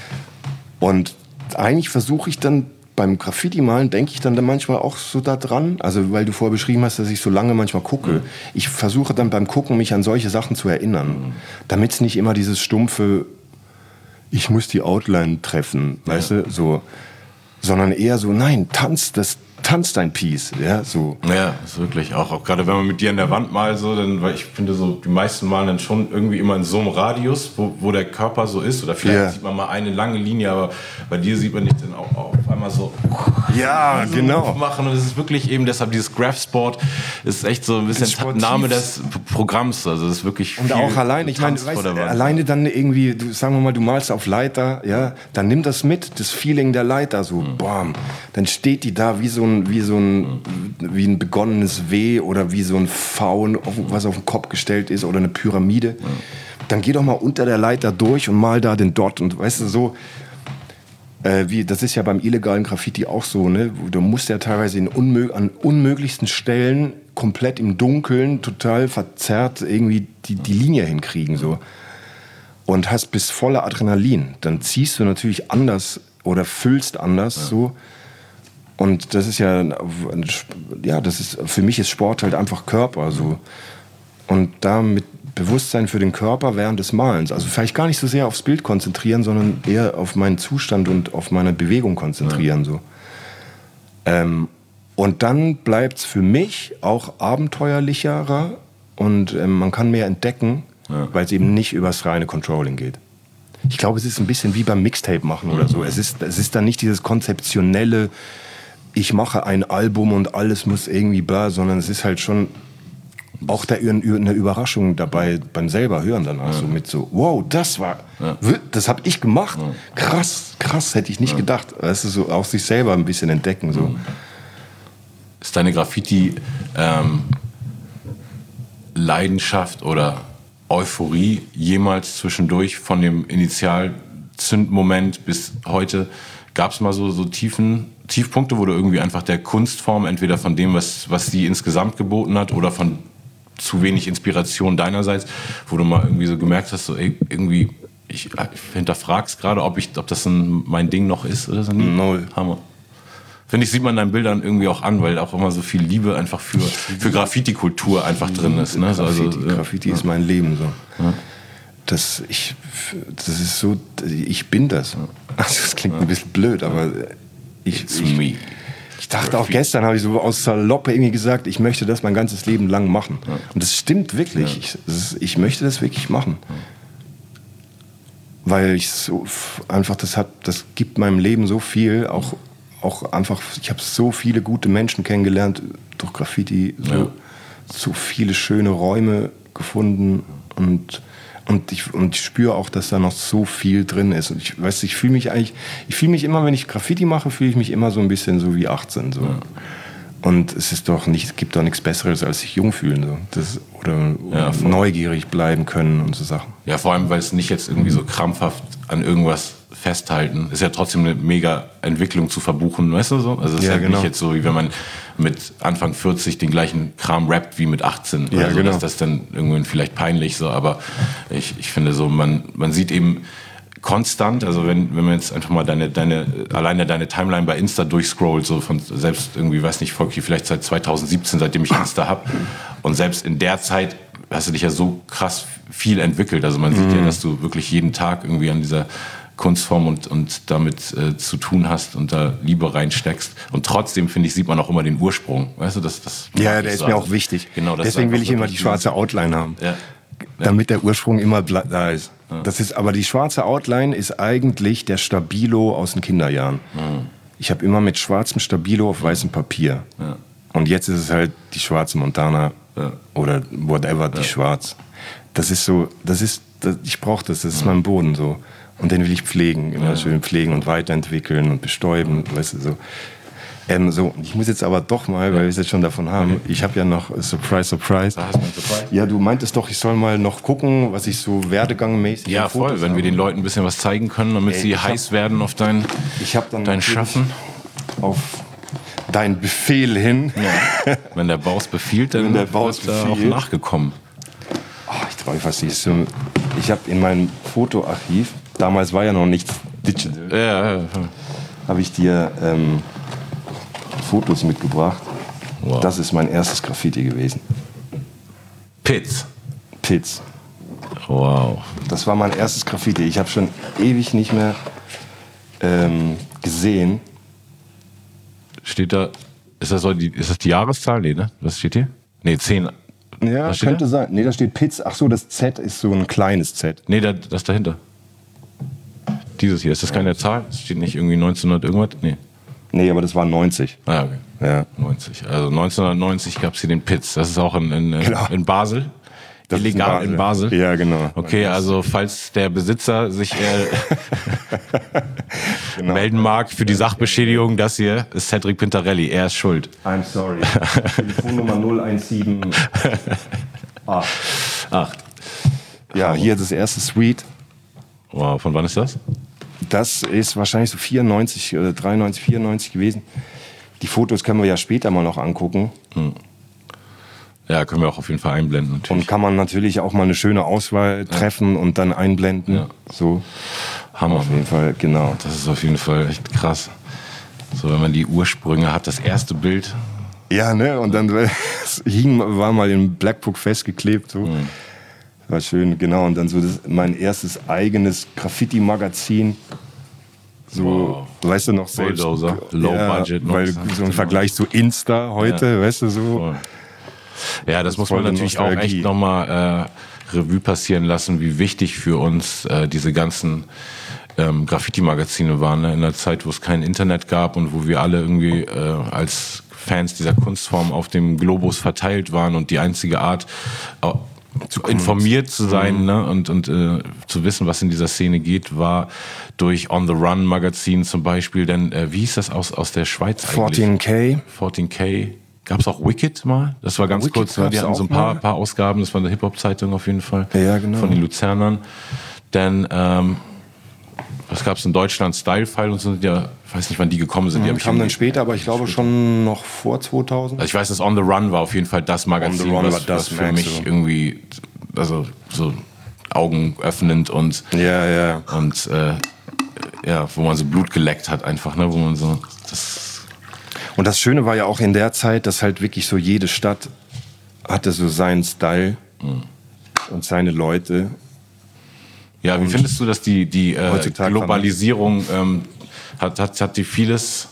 Und eigentlich versuche ich dann, beim Graffiti-Malen denke ich dann, dann manchmal auch so da dran, also weil du vorher beschrieben hast, dass ich so lange manchmal gucke. Mhm. Ich versuche dann beim Gucken, mich an solche Sachen zu erinnern, mhm. damit es nicht immer dieses stumpfe, ich muss die Outline treffen, ja. weißt du, so, sondern eher so, nein, tanz, das tanzt dein Piece, ja, so. Ja, ist wirklich auch, auch gerade wenn man mit dir an der Wand malt, so, dann, weil ich finde so, die meisten malen dann schon irgendwie immer in so einem Radius, wo, wo der Körper so ist, oder vielleicht yeah. sieht man mal eine lange Linie, aber bei dir sieht man nicht dann auch, auch auf einmal so, ja, so genau. machen und es ist wirklich eben deshalb dieses Graphsport ist echt so ein bisschen Name des Programms, also es ist wirklich und viel auch allein, ich meine, weißt, alleine dann irgendwie, du, sagen wir mal, du malst auf Leiter, ja, dann nimm das mit, das Feeling der Leiter, so, mhm. bam, dann steht die da wie so ein wie so ein, wie ein begonnenes W oder wie so ein V, was auf den Kopf gestellt ist oder eine Pyramide. Ja. Dann geh doch mal unter der Leiter durch und mal da den Dot und weißt du, so, äh, wie, das ist ja beim illegalen Graffiti auch so, ne? Du musst ja teilweise in unmög- an unmöglichsten Stellen komplett im Dunkeln, total verzerrt irgendwie die, die Linie hinkriegen, so. Und hast bis voller Adrenalin. Dann ziehst du natürlich anders oder füllst anders, ja. so. Und das ist ja, ja, das ist, für mich ist Sport halt einfach Körper, so. Und da mit Bewusstsein für den Körper während des Malens, also vielleicht gar nicht so sehr aufs Bild konzentrieren, sondern eher auf meinen Zustand und auf meine Bewegung konzentrieren, ja. so. Ähm, und dann bleibt's für mich auch abenteuerlicherer und ähm, man kann mehr entdecken, ja. weil es eben nicht übers reine Controlling geht. Ich glaube, es ist ein bisschen wie beim Mixtape machen oder so. Es ist, es ist dann nicht dieses konzeptionelle, ich mache ein Album und alles muss irgendwie bla, sondern es ist halt schon auch da eine Überraschung dabei beim selber hören dann auch ja. so mit so, wow, das war, ja. das habe ich gemacht. Ja. Krass, krass, hätte ich nicht ja. gedacht. Das ist so auch sich selber ein bisschen entdecken. So. Ist deine Graffiti ähm, Leidenschaft oder Euphorie jemals zwischendurch von dem Initialzündmoment bis heute, gab es mal so, so tiefen, Tiefpunkte, wo du irgendwie einfach der Kunstform, entweder von dem, was, was sie insgesamt geboten hat oder von zu wenig Inspiration deinerseits, wo du mal irgendwie so gemerkt hast, so ey, irgendwie, ich, ich hinterfrag's gerade, ob, ich, ob das ein, mein Ding noch ist oder so. Null. Hammer. Finde ich, sieht man deinen Bildern irgendwie auch an, weil auch immer so viel Liebe einfach für, für Graffiti-Kultur einfach drin ist. Ne? Graffiti, also, Graffiti ja. ist mein Leben. So. Ja. Das, ich, das ist so, ich bin das. Also das klingt ja. ein bisschen blöd, aber ich, ich, ich dachte auch gestern, habe ich so aus Saloppe irgendwie gesagt, ich möchte das mein ganzes Leben lang machen. Ja. Und das stimmt wirklich. Ja. Ich, das ist, ich möchte das wirklich machen. Ja. Weil ich so einfach, das hat, das gibt meinem Leben so viel, auch auch einfach, ich habe so viele gute Menschen kennengelernt durch Graffiti, so, ja. so viele schöne Räume gefunden und, und, ich, und ich spüre auch, dass da noch so viel drin ist. Und ich weiß, ich fühle mich eigentlich, ich fühle mich immer, wenn ich Graffiti mache, fühle ich mich immer so ein bisschen so wie achtzehn. So. Ja. Und es ist doch nicht, es gibt doch nichts Besseres, als sich jung fühlen. So. Das, oder ja, oder neugierig bleiben können und so Sachen. Ja, vor allem, weil es nicht jetzt irgendwie so krampfhaft an irgendwas festhalten. Ist ja trotzdem eine mega Entwicklung zu verbuchen, weißt du so? Also es ist ja, ja genau. nicht jetzt so, wie wenn man mit Anfang vierzig den gleichen Kram rappt wie mit achtzehn. Ja, also genau. ist das dann irgendwann vielleicht peinlich so, aber ich, ich finde so, man, man sieht eben konstant, also wenn, wenn man jetzt einfach mal deine, deine, alleine deine Timeline bei Insta durchscrollt, so von selbst irgendwie, weiß nicht, folge ich vielleicht seit zwanzig siebzehn, seitdem ich Insta habe. Und selbst in der Zeit hast du dich ja so krass viel entwickelt. Also man sieht mhm. ja, dass du wirklich jeden Tag irgendwie an dieser Kunstform und, und damit äh, zu tun hast und da Liebe reinsteckst. Und trotzdem, finde ich, sieht man auch immer den Ursprung. Weißt du, das, das ja, der ist so mir auch wichtig. Genau, das Deswegen will ich immer die schwarze Outline haben. Ja. Ja. Damit der Ursprung immer da ist. Ja. Das ist. Aber die schwarze Outline ist eigentlich der Stabilo aus den Kinderjahren. Mhm. Ich habe immer mit schwarzem Stabilo auf weißem Papier. Ja. Und jetzt ist es halt die schwarze Montana ja. oder whatever, die ja. schwarz. Das ist so, das ist, das, ich brauche das, das ist ja. mein Boden so. Und den will ich pflegen, immer ja. schön pflegen und weiterentwickeln und bestäuben, weißt du, so. Ähm, so, ich muss jetzt aber doch mal, weil wir es jetzt schon davon haben, okay. ich habe ja noch, Surprise, Surprise. Da hast du einen Surprise. Ja, du meintest doch, ich soll mal noch gucken, was ich so werdegangmäßig ja, voll, Fotos wenn habe. Wir den Leuten ein bisschen was zeigen können, damit Ey, sie heiß hab, werden auf dein, ich hab dann dein Schaffen. Auf dein Befehl hin. Ja. Wenn der Baus befiehlt, dann der Baus wird da auch nachgekommen. Oh, ich traue mich fast nicht. So, ich habe in meinem Fotoarchiv, damals war ja noch nichts digital, ja, ja, ja. habe ich dir ähm, Fotos mitgebracht. Wow. Das ist mein erstes Graffiti gewesen. Pitts. Pitts. Wow. Das war mein erstes Graffiti. Ich habe schon ewig nicht mehr ähm, gesehen. Steht da, ist das, so die, ist das die Jahreszahl? Nee, ne? Was steht hier? Nee, zehn. Ja, könnte da? sein. Nee, da steht Pitts. Ach so, das Z ist so ein kleines Z. Nee, da, das dahinter. Dieses hier, ist das keine Zahl? Das steht nicht irgendwie neunzehnhundert irgendwas? Nee. Nee, aber das war neunzig. Ah, okay. Ja. neunzig. Also neunzehnhundertneunzig gab es hier den Pitts. Das ist auch in, in, genau. in Basel. Das illegal in Basel. in Basel. Ja, genau. Okay, also falls der Besitzer sich äh, genau. melden mag für die Sachbeschädigung, das hier ist Cedric Pintarelli. Er ist schuld. I'm sorry. Telefonnummer null eins sieben acht. acht. Ja, hier das erste Suite. Wow, von wann ist das? Das ist wahrscheinlich so vierundneunzig oder dreiundneunzig, vierundneunzig gewesen. Die Fotos können wir ja später mal noch angucken. Hm. Ja, können wir auch auf jeden Fall einblenden. Natürlich. Und kann man natürlich auch mal eine schöne Auswahl treffen ja. und dann einblenden. Ja. So. Hammer. Auf jeden Fall, genau. Das ist auf jeden Fall echt krass. So, wenn man die Ursprünge hat, das erste Bild. Ja, ne, und dann es hing, war mal in Black Book festgeklebt, so. Mhm. War schön, genau. Und dann so das, mein erstes eigenes Graffiti-Magazin. So, wow. Weißt du noch, selbst. Bulldozer, Low ja, Budget. Weil so im Vergleich zu Insta heute, ja. Weißt du, so. Voll. Ja, das, das muss man natürlich auch echt nochmal äh, Revue passieren lassen, wie wichtig für uns äh, diese ganzen ähm, Graffiti-Magazine waren. Ne? In einer Zeit, wo es kein Internet gab und wo wir alle irgendwie äh, als Fans dieser Kunstform auf dem Globus verteilt waren und die einzige Art, äh, zu informiert zu sein, mhm. ne? und, und äh, zu wissen, was in dieser Szene geht, war durch On the Run Magazin zum Beispiel. Denn äh, wie hieß das aus, aus der Schweiz eigentlich? fourteen K. fourteen K. Gab es auch Wicked mal? Das war ganz Wicked kurz, ne? Die hatten so ein paar, paar Ausgaben, das war eine Hip-Hop-Zeitung auf jeden Fall. Ja, genau. Von den Luzernern. Denn, ähm, was gab es in Deutschland? Style-File und so, ja, ich weiß nicht, wann die gekommen sind. Die mhm, kamen dann später, aber ich glaube schon noch vor zweitausend. Also ich weiß, dass On the Run war auf jeden Fall das Magazin, was, war das was für mich so. irgendwie, also so augenöffnend und, ja, ja. und äh, ja, wo man so Blut geleckt hat einfach, ne, wo man so, das. Und das Schöne war ja auch in der Zeit, dass halt wirklich so jede Stadt hatte so seinen Style mhm. und seine Leute. Ja, wie und findest du, dass die, die äh, Globalisierung ähm, hat, hat, hat die vieles,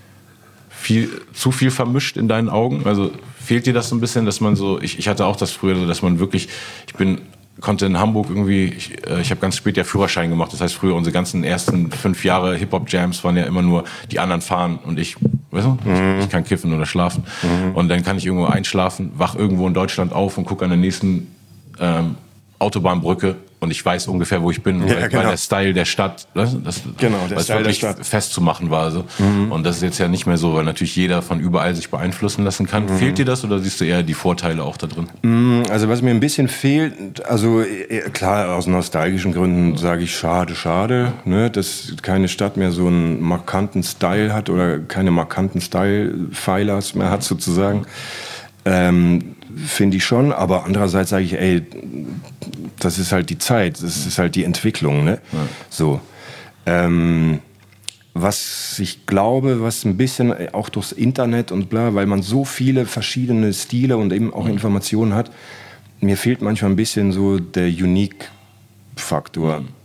viel, zu viel vermischt in deinen Augen? Also fehlt dir das so ein bisschen, dass man so, ich, ich hatte auch das früher, dass man wirklich, ich bin, konnte in Hamburg irgendwie, ich, äh, ich habe ganz spät ja Führerschein gemacht, das heißt früher unsere ganzen ersten fünf Jahre Hip-Hop-Jams waren ja immer nur, die anderen fahren und ich, weißt du, mhm. ich, ich kann kiffen oder schlafen mhm. und dann kann ich irgendwo einschlafen, wach irgendwo in Deutschland auf und gucke an der nächsten ähm, Autobahnbrücke und ich weiß ungefähr, wo ich bin, ja, weil, genau. weil der Style der Stadt, das, das, genau, der was Style wirklich der Stadt festzumachen war. So. Mhm. Und das ist jetzt ja nicht mehr so, weil natürlich jeder von überall sich beeinflussen lassen kann. Mhm. Fehlt dir das oder siehst du eher die Vorteile auch da drin? Also was mir ein bisschen fehlt, also klar, aus nostalgischen Gründen sage ich schade, schade, ne, dass keine Stadt mehr so einen markanten Style hat oder keine markanten Style-Pfeilers mehr hat sozusagen. Ähm, finde ich schon, aber andererseits sage ich, ey, das ist halt die Zeit, das ist halt die Entwicklung, ne? Ja. So. Ähm, was ich glaube, was ein bisschen auch durchs Internet und bla, weil man so viele verschiedene Stile und eben auch Informationen hat, mir fehlt manchmal ein bisschen so der Unique-Faktor. Mhm.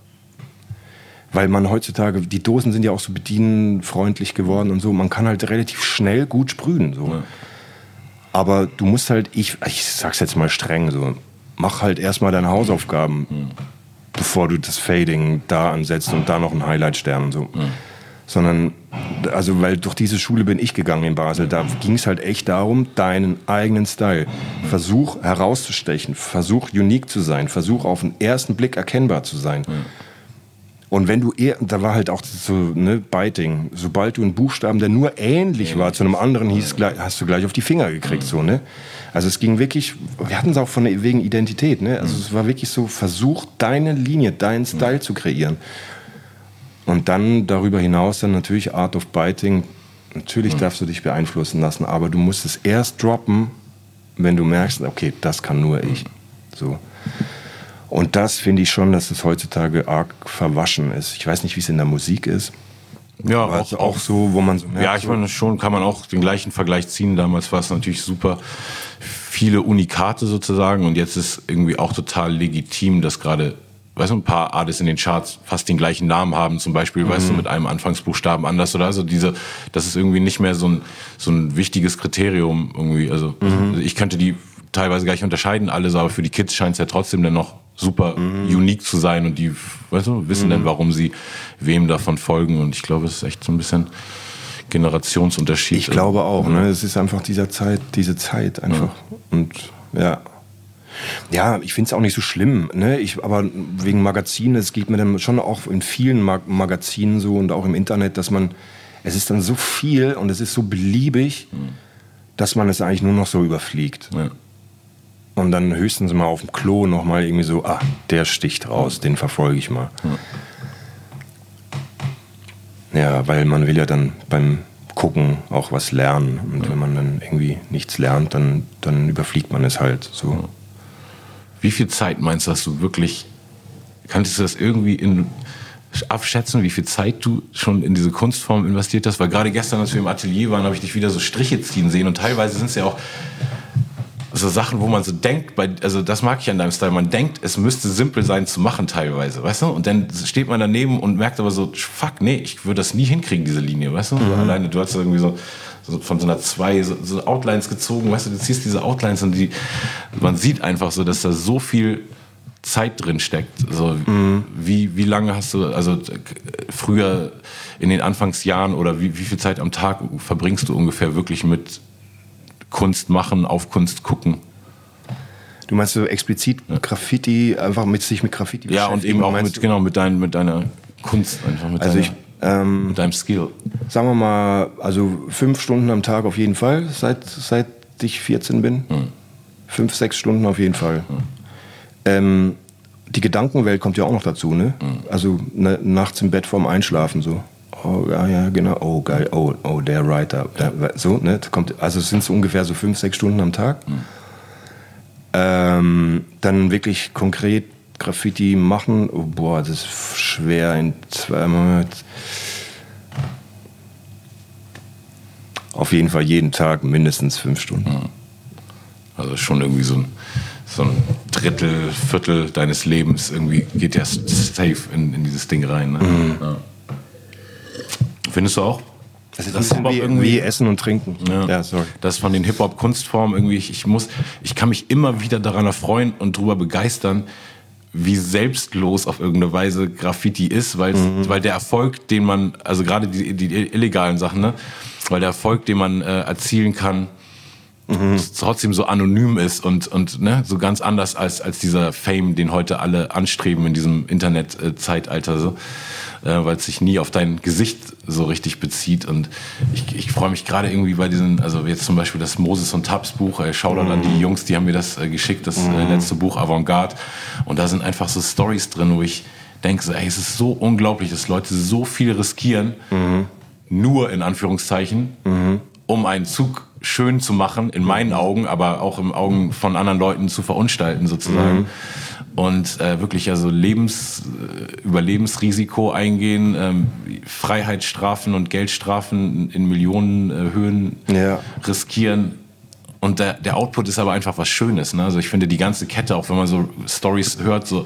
Weil man heutzutage, die Dosen sind ja auch so bedienfreundlich geworden und so, man kann halt relativ schnell gut sprühen, so. Ja. Aber du musst halt, ich, ich sag's jetzt mal streng so, mach halt erstmal deine Hausaufgaben, mhm. bevor du das Fading da ansetzt und da noch einen Highlight-Stern und so. Mhm. Sondern, also weil durch diese Schule bin ich gegangen in Basel, da ging es halt echt darum, deinen eigenen Style. Versuch herauszustechen, versuch unique zu sein, versuch auf den ersten Blick erkennbar zu sein. Mhm. Und wenn du eher, da war halt auch so, ne, Biting, sobald du einen Buchstaben, der nur ähnlich war zu einem anderen, hieß, hast du gleich auf die Finger gekriegt, so, ne? Also es ging wirklich, wir hatten es auch von wegen Identität, ne? Also es war wirklich so, versuch deine Linie, deinen Style zu kreieren. Und dann darüber hinaus dann natürlich Art of Biting, natürlich darfst du dich beeinflussen lassen, aber du musst es erst droppen, wenn du merkst, okay, das kann nur ich, so. Und das finde ich schon, dass es heutzutage arg verwaschen ist. Ich weiß nicht, wie es in der Musik ist. Ja, auch, also auch so, wo man so merkt. Ja, ich meine, schon kann man auch den gleichen Vergleich ziehen. Damals war es natürlich super viele Unikate sozusagen und jetzt ist irgendwie auch total legitim, dass gerade, weißt du, ein paar Artists in den Charts fast den gleichen Namen haben, zum Beispiel, mhm. weißt du, mit einem Anfangsbuchstaben anders oder also diese, das ist irgendwie nicht mehr so ein, so ein wichtiges Kriterium irgendwie. Also, mhm. also ich könnte die teilweise gar nicht unterscheiden, alles, aber für die Kids scheint es ja trotzdem dann noch super mhm. unique zu sein und die, weißt du, wissen mhm. dann, warum sie wem davon folgen und ich glaube, es ist echt so ein bisschen Generationsunterschied. Ich glaube auch, ja. ne, es ist einfach dieser Zeit, diese Zeit einfach ja. und ja. Ja, ich finde es auch nicht so schlimm, ne, ich, aber wegen Magazinen, es geht mir dann schon auch in vielen Mag- Magazinen so und auch im Internet, dass man, es ist dann so viel und es ist so beliebig, mhm. dass man es eigentlich nur noch so überfliegt. Ja. Und dann höchstens mal auf dem Klo nochmal irgendwie so, ah, der sticht raus, den verfolge ich mal. Ja. ja, weil man will ja dann beim Gucken auch was lernen. Und ja. wenn man dann irgendwie nichts lernt, dann, dann überfliegt man es halt so. Ja. Wie viel Zeit meinst du, hast du wirklich, kannst du das irgendwie in, abschätzen, wie viel Zeit du schon in diese Kunstform investiert hast? Weil gerade gestern, als wir im Atelier waren, habe ich dich wieder so Striche ziehen sehen und teilweise sind es ja auch so Sachen, wo man so denkt, bei, also das mag ich an deinem Style, man denkt, es müsste simpel sein zu machen teilweise, weißt du? Und dann steht man daneben und merkt aber so, fuck, nee, ich würde das nie hinkriegen, diese Linie, weißt du? Mhm. So alleine, du hast irgendwie so, so von so einer zwei so, so Outlines gezogen, weißt du, du ziehst diese Outlines und die, man sieht einfach so, dass da so viel Zeit drin steckt. So, mhm. wie, wie lange hast du, also früher in den Anfangsjahren oder wie, wie viel Zeit am Tag verbringst du ungefähr wirklich mit Kunst machen, auf Kunst gucken? Du meinst so explizit ja. Graffiti, einfach mit sich mit Graffiti ja, und eben auch mit, genau, mit, dein, mit deiner Kunst, einfach mit, also deiner, ich, ähm, mit deinem Skill. Sagen wir mal, also fünf Stunden am Tag auf jeden Fall, seit, seit ich vierzehn bin. Hm. Fünf, sechs Stunden auf jeden Fall. Hm. Ähm, die Gedankenwelt kommt ja auch noch dazu, ne? Hm. Also ne, nachts im Bett vorm Einschlafen so. Oh, ja, ja, genau. Oh, geil. Oh, oh der Writer. Der, so, ne? Kommt, also es sind so ungefähr so fünf, sechs Stunden am Tag. Mhm. Ähm, dann wirklich konkret Graffiti machen. Oh, boah, das ist schwer in zwei Monaten. Auf jeden Fall jeden Tag mindestens fünf Stunden. Mhm. Also schon irgendwie so ein, so ein Drittel, Viertel deines Lebens irgendwie geht ja safe in, in dieses Ding rein. Ne? Mhm. Ja. Findest du auch? Also das ist wie, irgendwie Essen und Trinken. Ja, ja, sorry. Das von den Hip-Hop-Kunstformen irgendwie, ich, ich muss, ich kann mich immer wieder daran erfreuen und darüber begeistern, wie selbstlos auf irgendeine Weise Graffiti ist, weil, mhm. weil der Erfolg, den man, also gerade die, die illegalen Sachen, ne, weil der Erfolg, den man äh, erzielen kann, mhm. trotzdem so anonym ist und, und ne, so ganz anders als, als dieser Fame, den heute alle anstreben in diesem Internet-Zeitalter. So. Äh, weil es sich nie auf dein Gesicht so richtig bezieht. Und ich, ich freue mich gerade irgendwie bei diesen, also jetzt zum Beispiel das Moses und Tabs Buch, äh, Shoutout mhm. an die Jungs, die haben mir das äh, geschickt, das äh, letzte Buch Avantgarde. Und da sind einfach so Storys drin, wo ich denke, so, ey, es ist so unglaublich, dass Leute so viel riskieren, mhm. nur in Anführungszeichen, mhm. um einen Zug schön zu machen, in meinen Augen, aber auch im Augen von anderen Leuten zu verunstalten sozusagen. Mhm. Und äh, wirklich also Lebens, äh, Überlebensrisiko eingehen, ähm, Freiheitsstrafen und Geldstrafen in Millionenhöhen ja. riskieren. Und der, der Output ist aber einfach was Schönes. Ne? Also ich finde die ganze Kette, auch wenn man so Stories hört, so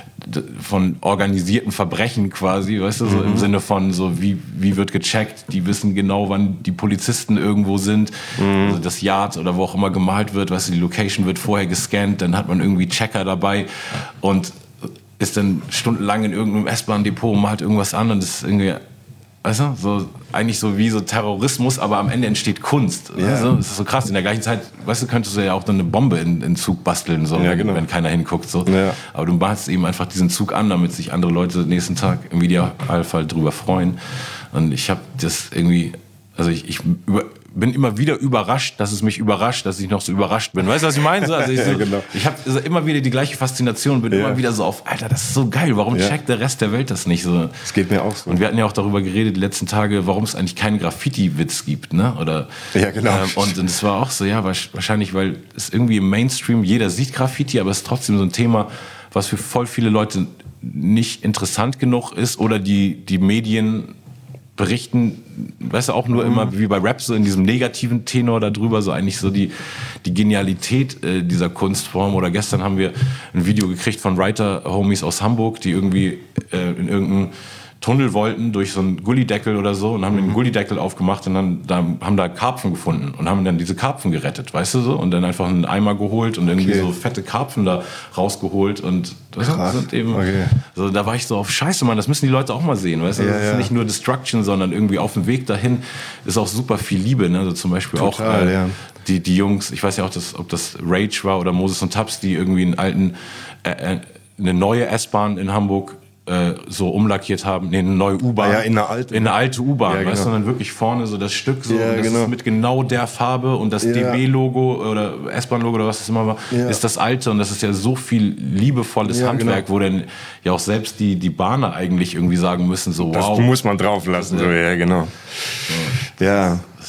von organisierten Verbrechen quasi, weißt du, so mhm. im Sinne von so, wie, wie wird gecheckt, die wissen genau, wann die Polizisten irgendwo sind, mhm. also das Yard oder wo auch immer gemalt wird, weißt du, die Location wird vorher gescannt, dann hat man irgendwie Checker dabei und ist dann stundenlang in irgendeinem S-Bahn-Depot und malt irgendwas an und das ist irgendwie, weißt du, so, eigentlich so wie so Terrorismus, aber am Ende entsteht Kunst. Ja. Weißt du? Das ist so krass. In der gleichen Zeit, weißt du, könntest du ja auch dann eine Bombe in den Zug basteln, so, ja, genau. wenn keiner hinguckt. So. Ja. Aber du machst eben einfach diesen Zug an, damit sich andere Leute nächsten Tag im Idealfall drüber freuen. Und ich habe das irgendwie, also ich, ich über, bin immer wieder überrascht, dass es mich überrascht, dass ich noch so überrascht bin. Weißt du, was ich meine? Also ich so, ja, genau. ich habe also immer wieder die gleiche Faszination, bin ja. immer wieder so auf, Alter, das ist so geil, warum ja. checkt der Rest der Welt das nicht? So. Das geht mir auch so. Und wir hatten ja auch darüber geredet die letzten Tage, warum es eigentlich keinen Graffiti-Witz gibt, ne? Oder, ja, genau. Ähm, und, und es war auch so, ja, wahrscheinlich, weil es irgendwie im Mainstream, jeder sieht Graffiti, aber es ist trotzdem so ein Thema, was für voll viele Leute nicht interessant genug ist oder die, die Medien berichten, weißt du, auch nur mhm. immer wie bei Rap so in diesem negativen Tenor darüber, so eigentlich so die, die Genialität äh, dieser Kunstform. Oder gestern haben wir ein Video gekriegt von Writer-Homies aus Hamburg, die irgendwie äh, in irgendeinem Tunnel wollten durch so einen Gullideckel oder so und haben den Gullideckel aufgemacht und dann da, haben da Karpfen gefunden und haben dann diese Karpfen gerettet, weißt du so? Und dann einfach einen Eimer geholt und irgendwie okay. so fette Karpfen da rausgeholt und das sind eben, okay. so, da war ich so auf Scheiße, Mann, das müssen die Leute auch mal sehen, weißt du? Ja, das ist ja. nicht nur Destruction, sondern irgendwie auf dem Weg dahin ist auch super viel Liebe, ne? Also zum Beispiel Total, auch äh, ja. die, die Jungs, ich weiß ja auch, dass, ob das Rage war oder Moses und Tabs, die irgendwie einen alten, äh, eine neue S-Bahn in Hamburg so umlackiert haben, nee, eine neue U-Bahn. Ja, in eine alte. In eine alte U-Bahn, ja, weißt du, genau. dann wirklich vorne so das Stück so, ja, das genau. ist mit genau der Farbe und das ja. D B-Logo oder S-Bahn-Logo oder was das immer war, ja. ist das alte und das ist ja so viel liebevolles ja, Handwerk, genau. wo dann ja auch selbst die, die Bahner eigentlich irgendwie sagen müssen, so das wow. Das muss man drauf lassen, so, ja, genau. Ja. ja. Das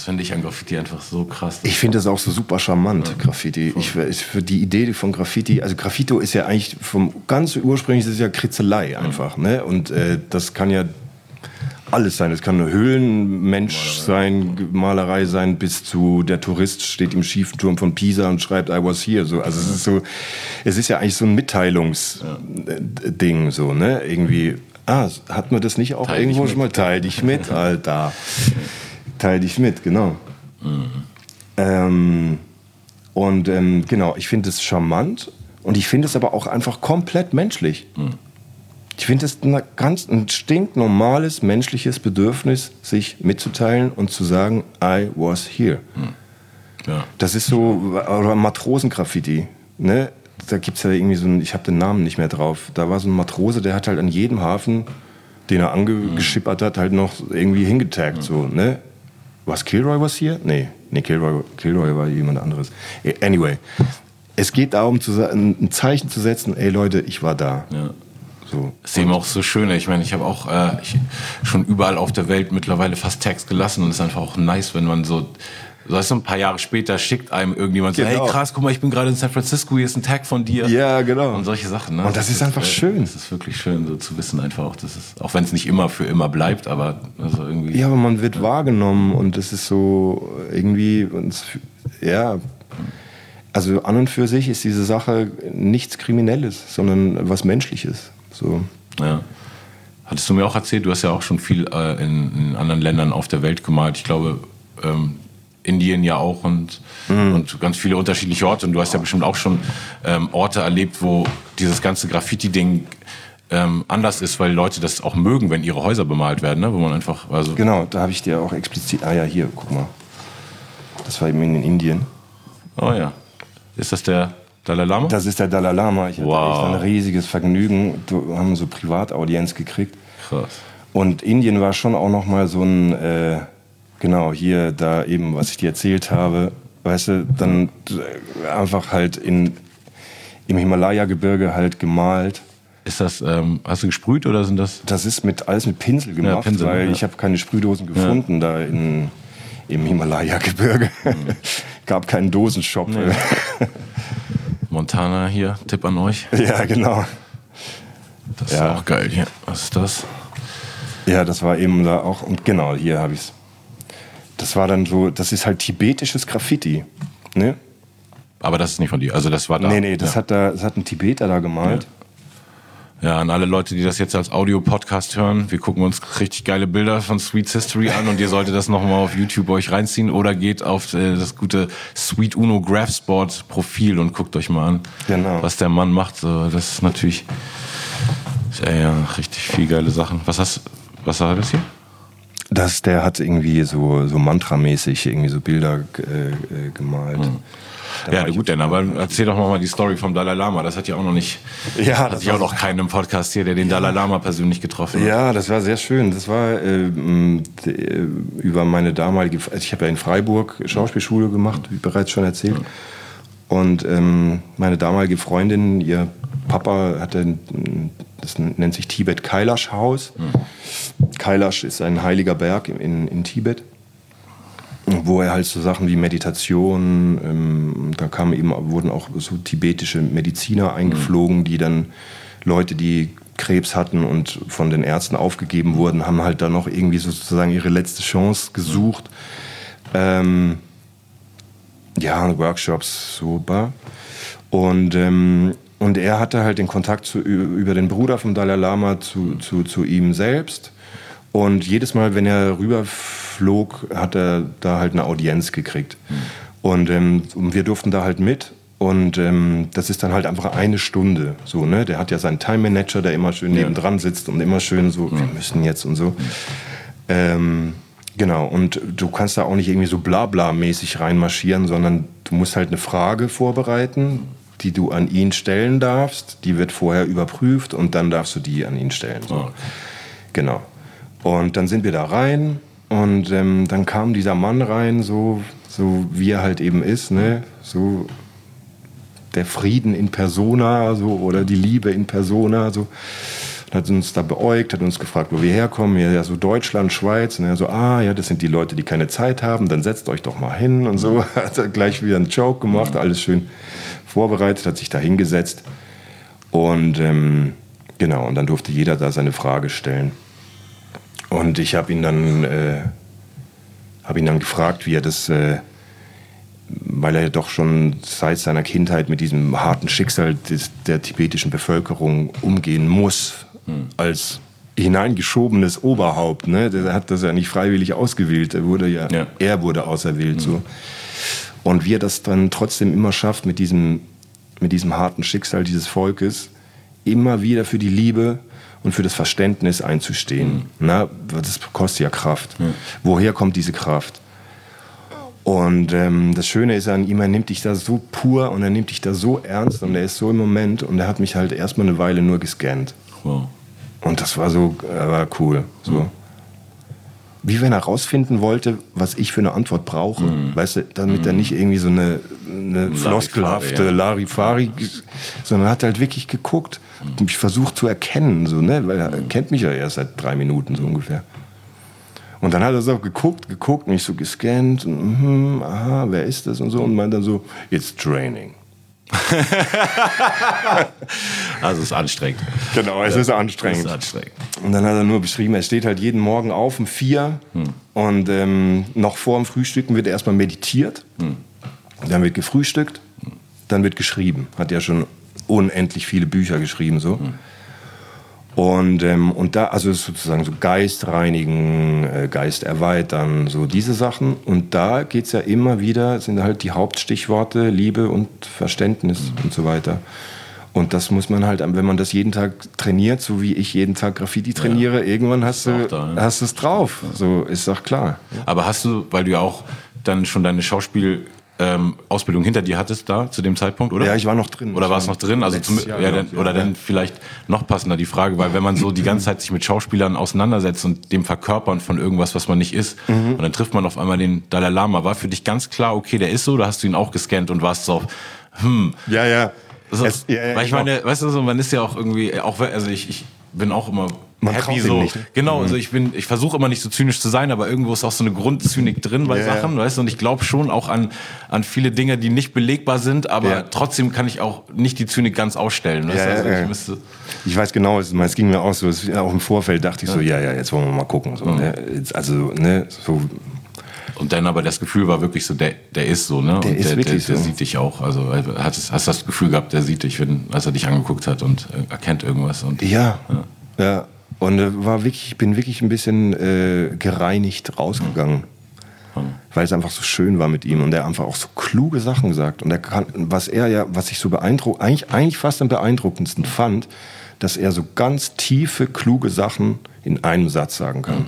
Das finde ich an Graffiti einfach so krass. Ich finde das auch so super charmant, ja. Graffiti. Ich, ich, für die Idee von Graffiti, also Graffito ist ja eigentlich vom ganz ursprünglich, das ist ja Kritzelei einfach, mhm. ne? Und äh, das kann ja alles sein. Es kann eine Höhlenmensch sein, Malerei sein, bis zu der Tourist steht im schiefen Turm von Pisa und schreibt I was here. So, also es ist so, es ist ja eigentlich so ein Mitteilungsding, so, ne? Irgendwie, ah, hat man das nicht auch Teil irgendwo schon mal? Teil dich mit, Alter. Teil dich mit, genau. Mhm. Ähm, und ähm, genau, ich finde es charmant und ich finde es aber auch einfach komplett menschlich. Mhm. Ich finde es ein ganz ein stinknormales menschliches Bedürfnis, sich mitzuteilen und zu sagen, I was here. Hm. Ja. Das ist so, oder Matrosengraffiti. Ne? Da gibt es ja irgendwie so einen, ich habe den Namen nicht mehr drauf. Da war so ein Matrose, der hat halt an jedem Hafen, den er angeschippert hat, halt noch irgendwie hingetaggt. Hm. So, ne? Was, Kilroy was hier? Nee, nee Kilroy, Kilroy war jemand anderes. Anyway, es geht darum, zu, ein Zeichen zu setzen, ey Leute, ich war da. Ja. So. Das ist eben auch so schön. Ich meine, ich habe auch äh, ich, schon überall auf der Welt mittlerweile fast Tags gelassen und es ist einfach auch nice, wenn man so, so weißt du, ein paar Jahre später schickt einem irgendjemand genau. so, hey krass, guck mal, ich bin gerade in San Francisco, hier ist ein Tag von dir. Ja, genau. Und solche Sachen. Ne? Und das, das ist, ist einfach äh, schön. Das ist wirklich schön, so zu wissen einfach auch, dass es, auch wenn es nicht immer für immer bleibt, aber also irgendwie. Ja, aber man wird ja. wahrgenommen und es ist so irgendwie, ja. Also an und für sich ist diese Sache nichts Kriminelles, sondern was Menschliches. So. Ja. Hattest du mir auch erzählt, du hast ja auch schon viel äh, in, in anderen Ländern auf der Welt gemalt. Ich glaube, ähm, Indien ja auch und, mhm. und ganz viele unterschiedliche Orte. Und du hast ja bestimmt auch schon ähm, Orte erlebt, wo dieses ganze Graffiti-Ding ähm, anders ist, weil Leute das auch mögen, wenn ihre Häuser bemalt werden. Ne? Wo man einfach, also genau, da habe ich dir auch explizit, ah ja, hier, guck mal. Das war eben in Indien. Oh ja. Ist das der Dalai Lama? Das ist der Dalai Lama. Ich hatte wow. echt ein riesiges Vergnügen. Wir haben so Privataudienz gekriegt. Krass. Und Indien war schon auch noch mal so ein, äh, genau, hier, da eben, was ich dir erzählt habe, weißt du, dann einfach halt in, im Himalaya-Gebirge halt gemalt. Ist das, ähm, hast du gesprüht oder sind das? Das ist mit, alles mit Pinsel gemacht, ja, Pinsel, weil ja. ich habe keine Sprühdosen gefunden ja. da in, im Himalaya-Gebirge. Mhm. Gab keinen Dosenshop. Nee. Montana hier, Tipp an euch. Ja, genau. Das ist ja auch geil hier. Was ist das? Ja, das war eben da auch, und genau, hier habe ich es. Das war dann so, das ist halt tibetisches Graffiti. Ne? Aber das ist nicht von dir, also das war da. Nee, nee, das, ja. hat, da, das hat ein Tibeter da gemalt. Ja. Ja, an alle Leute, die das jetzt als Audio-Podcast hören, wir gucken uns richtig geile Bilder von Sweets History an und ihr solltet das nochmal auf YouTube euch reinziehen oder geht auf äh, das gute Sweet Uno Graphsport Profil und guckt euch mal an, genau. was der Mann macht. So, das ist natürlich ja, ja, richtig viel geile Sachen. Was hast, was war das hier? Das, der hat irgendwie so, so mantramäßig irgendwie so Bilder äh, gemalt. Mhm. Ja, gut, denn, aber erzähl doch mal die Story vom Dalai Lama. Das hat ja auch noch nicht, ja, hat ja auch noch keinen im Podcast hier, der den Dalai Lama persönlich getroffen hat. Ja, das war sehr schön. Das war äh, über meine damalige, ich habe ja in Freiburg Schauspielschule gemacht, wie bereits schon erzählt. Mhm. Und ähm, meine damalige Freundin, ihr Papa hatte, das nennt sich Tibet Kailash Haus. Mhm. Kailash ist ein heiliger Berg in, in Tibet, wo er halt so Sachen wie Meditation, ähm, da kamen eben, wurden auch so tibetische Mediziner eingeflogen, mhm. die dann Leute, die Krebs hatten und von den Ärzten aufgegeben wurden, haben halt da noch irgendwie sozusagen ihre letzte Chance gesucht. Mhm. Ähm, ja, Workshops, super. Und, ähm, und er hatte halt den Kontakt zu, über den Bruder vom Dalai Lama zu, zu, zu ihm selbst. Und jedes Mal, wenn er rüberflog, hat er da halt eine Audienz gekriegt. Mhm. Und, ähm, und wir durften da halt mit. Und ähm, das ist dann halt einfach eine Stunde. So, ne? Der hat ja seinen Time Manager, der immer schön ja. nebendran sitzt und immer schön so, mhm. wir müssen jetzt und so. Mhm. Ähm, genau, und du kannst da auch nicht irgendwie so Blabla-mäßig reinmarschieren, sondern du musst halt eine Frage vorbereiten, die du an ihn stellen darfst. Die wird vorher überprüft und dann darfst du die an ihn stellen. So. Okay. Genau. Und dann sind wir da rein und ähm, dann kam dieser Mann rein, so, so wie er halt eben ist, ne? So der Frieden in Persona, so, oder die Liebe in Persona. So. hat uns da beäugt, hat uns gefragt, wo wir herkommen. Ja, ja so Deutschland, Schweiz. Und er so, ah, ja, das sind die Leute, die keine Zeit haben. Dann setzt euch doch mal hin und so. Hat er gleich wieder einen Joke gemacht, alles schön vorbereitet, hat sich da hingesetzt. Und ähm, genau, und dann durfte jeder da seine Frage stellen. Und ich habe ihn dann, äh, habe ihn dann gefragt, wie er das, äh, weil er doch schon seit seiner Kindheit mit diesem harten Schicksal des, der tibetischen Bevölkerung umgehen muss, hm. als hineingeschobenes Oberhaupt. Ne? Der hat das ja nicht freiwillig ausgewählt, er wurde ja, ja. er wurde auserwählt. Hm. So. Und wie er das dann trotzdem immer schafft, mit diesem, mit diesem harten Schicksal dieses Volkes immer wieder für die Liebe und für das Verständnis einzustehen. Mhm. Na, das kostet ja Kraft. Mhm. Woher kommt diese Kraft? Und ähm, das Schöne ist an ihm, er nimmt dich da so pur und er nimmt dich da so ernst und er ist so im Moment und er hat mich halt erstmal eine Weile nur gescannt. Wow. Und das war so, äh, war cool. So. Mhm. Wie wenn er rausfinden wollte, was ich für eine Antwort brauche. Mhm. Weißt du, damit mhm. er nicht irgendwie so eine, eine floskelhafte Larifari, ja. sondern er hat halt wirklich geguckt und mich versucht zu erkennen, so, ne? Weil er mhm. kennt mich ja erst seit drei Minuten so ungefähr. Und dann hat er so geguckt, geguckt, mich so gescannt, und, mm, aha, wer ist das und so, und meint dann so, it's training. Also es ist anstrengend. Genau, es ja, ist anstrengend. Es ist anstrengend. Und dann hat er nur beschrieben, er steht halt jeden Morgen auf um vier hm. und ähm, noch vor dem Frühstücken wird erstmal meditiert, hm. dann wird gefrühstückt, hm. dann wird geschrieben. Hat ja schon unendlich viele Bücher geschrieben so. Hm. Und, ähm, und da, also sozusagen so Geist reinigen, äh, Geist erweitern, so diese Sachen. Und da geht's ja immer wieder, sind halt die Hauptstichworte Liebe und Verständnis mhm. und so weiter. Und das muss man halt, wenn man das jeden Tag trainiert, so wie ich jeden Tag Graffiti trainiere, ja. irgendwann hast du da, ja. hast es drauf. So ist doch klar. Aber hast du, weil du ja auch dann schon deine Schauspiel Ähm, Ausbildung hinter dir hattest da zu dem Zeitpunkt, oder? Ja, ich war noch drin. Oder war es noch drin? Also zum, Jahr, ja, dann, ja, oder ja. dann vielleicht noch passender die Frage, weil wenn man so die ganze Zeit sich mit Schauspielern auseinandersetzt und dem Verkörpern von irgendwas, was man nicht ist, mhm. und dann trifft man auf einmal den Dalai Lama, war für dich ganz klar, okay, der ist so, oder hast du ihn auch gescannt und warst so, hm. Ja, ja. So, es, ja, ja weil ich meine, weißt du, so, man ist ja auch irgendwie, auch, also ich, ich bin auch immer man happy so. Nicht, ne? Genau, mhm. also ich bin, ich versuche immer nicht so zynisch zu sein, aber irgendwo ist auch so eine Grundzynik drin bei ja, Sachen, ja. weißt du, und ich glaube schon auch an, an viele Dinge, die nicht belegbar sind, aber ja. trotzdem kann ich auch nicht die Zynik ganz ausstellen. Weißt? Ja, also ja, ich, ja. müsste ich weiß genau, es ging mir auch so, auch im Vorfeld dachte ich so, ja, ja, jetzt wollen wir mal gucken. So, mhm. ne? Also, ne, so. Und dann aber das Gefühl war wirklich so, der, der ist so, ne? Der und ist der, wirklich der, der so. sieht dich auch. Also hast, hast das Gefühl gehabt, der sieht dich, wenn, als er dich angeguckt hat und äh, erkennt irgendwas. Und, ja, ja. ja. Und äh, war wirklich, ich bin wirklich ein bisschen äh, gereinigt rausgegangen. Mhm. Weil es einfach so schön war mit ihm und er einfach auch so kluge Sachen sagt. Und er kann, was er ja, was ich so beeindruckend, eigentlich, eigentlich fast am beeindruckendsten fand, dass er so ganz tiefe, kluge Sachen in einem Satz sagen kann. Mhm.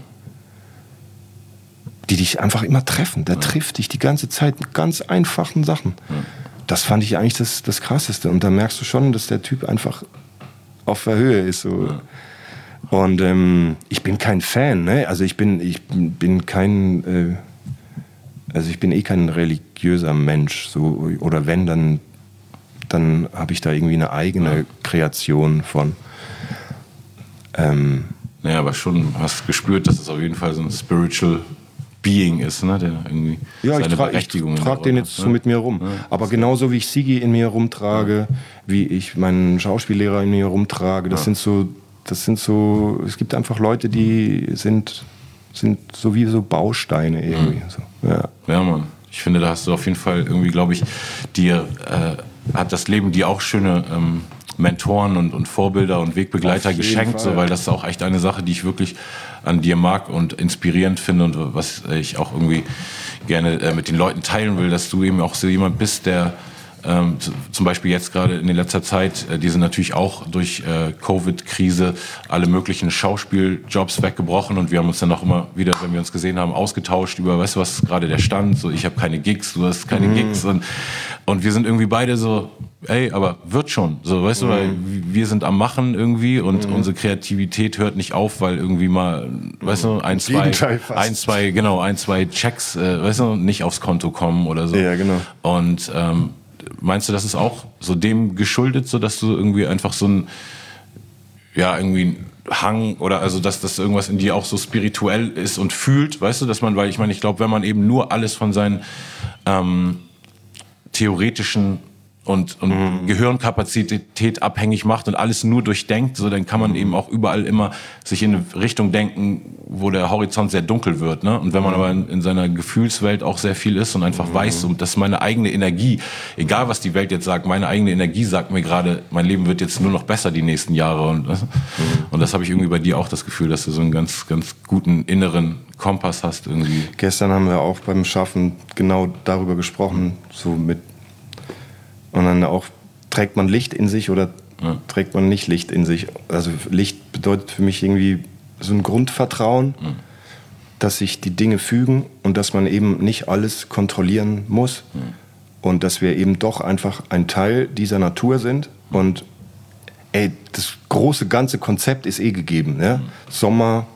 Die dich einfach immer treffen. Der ja. trifft dich die ganze Zeit mit ganz einfachen Sachen. Ja. Das fand ich eigentlich das, das Krasseste. Und da merkst du schon, dass der Typ einfach auf der Höhe ist. So. Ja. Und ähm, ich bin kein Fan, ne? Also ich bin, ich bin kein, äh, also ich bin eh kein religiöser Mensch. So, oder wenn, dann, dann habe ich da irgendwie eine eigene ja. Kreation von. Ähm, naja, aber schon hast gespürt, dass es auf jeden Fall so ein spiritual Being ist, ne? Der irgendwie ja, seine ich tra- Berechtigung ich trage den jetzt so mit mir rum. Ja. Aber genauso wie ich Sigi in mir rumtrage, ja. wie ich meinen Schauspiellehrer in mir rumtrage, das ja. sind so, das sind so, es gibt einfach Leute, die sind, sind so wie so Bausteine irgendwie. Mhm. So. Ja. ja, Mann. Ich finde, da hast du auf jeden Fall irgendwie, glaube ich, dir äh, hat das Leben dir auch schöne ähm, Mentoren und, und Vorbilder und Wegbegleiter geschenkt, so, weil das ist auch echt eine Sache, die ich wirklich an dir mag und inspirierend finde und was ich auch irgendwie gerne äh, mit den Leuten teilen will, dass du eben auch so jemand bist, der ähm, zum Beispiel jetzt gerade in letzter Zeit, äh, die sind natürlich auch durch äh, Covid-Krise alle möglichen Schauspieljobs weggebrochen und wir haben uns dann auch immer wieder, wenn wir uns gesehen haben, ausgetauscht über, weißt du, was ist gerade der Stand, so ich habe keine Gigs, du hast keine mhm. Gigs und, und wir sind irgendwie beide so, ey, aber wird schon, so, weißt mhm. du, weil wir sind am Machen irgendwie und mhm. unsere Kreativität hört nicht auf, weil irgendwie mal, weißt du, ein, zwei, ein, zwei, genau, ein, zwei Checks, äh, weißt du, nicht aufs Konto kommen oder so. Ja, genau. Und ähm, meinst du, das ist auch so dem geschuldet, so dass du irgendwie einfach so ein, ja, irgendwie Hang oder also dass das irgendwas in dir auch so spirituell ist und fühlt, weißt du, dass man, weil ich meine, ich glaube, wenn man eben nur alles von seinen ähm, theoretischen und, und mhm. Gehirnkapazität abhängig macht und alles nur durchdenkt, so dann kann man mhm. eben auch überall immer sich in eine Richtung denken, wo der Horizont sehr dunkel wird, ne? Und wenn man mhm. aber in, in seiner Gefühlswelt auch sehr viel ist und einfach mhm. weiß, und das ist meine eigene Energie, egal was die Welt jetzt sagt, meine eigene Energie sagt mir gerade, mein Leben wird jetzt nur noch besser die nächsten Jahre und, mhm. und das habe ich irgendwie bei dir auch das Gefühl, dass du so einen ganz, ganz guten inneren Kompass hast irgendwie. Gestern haben wir auch beim Schaffen genau darüber gesprochen, so mit und dann auch, trägt man Licht in sich oder ja. trägt man nicht Licht in sich? Also Licht bedeutet für mich irgendwie so ein Grundvertrauen, ja. dass sich die Dinge fügen und dass man eben nicht alles kontrollieren muss ja. und dass wir eben doch einfach ein Teil dieser Natur sind und ey, das große ganze Konzept ist eh gegeben. Ja? Ja. Sommer,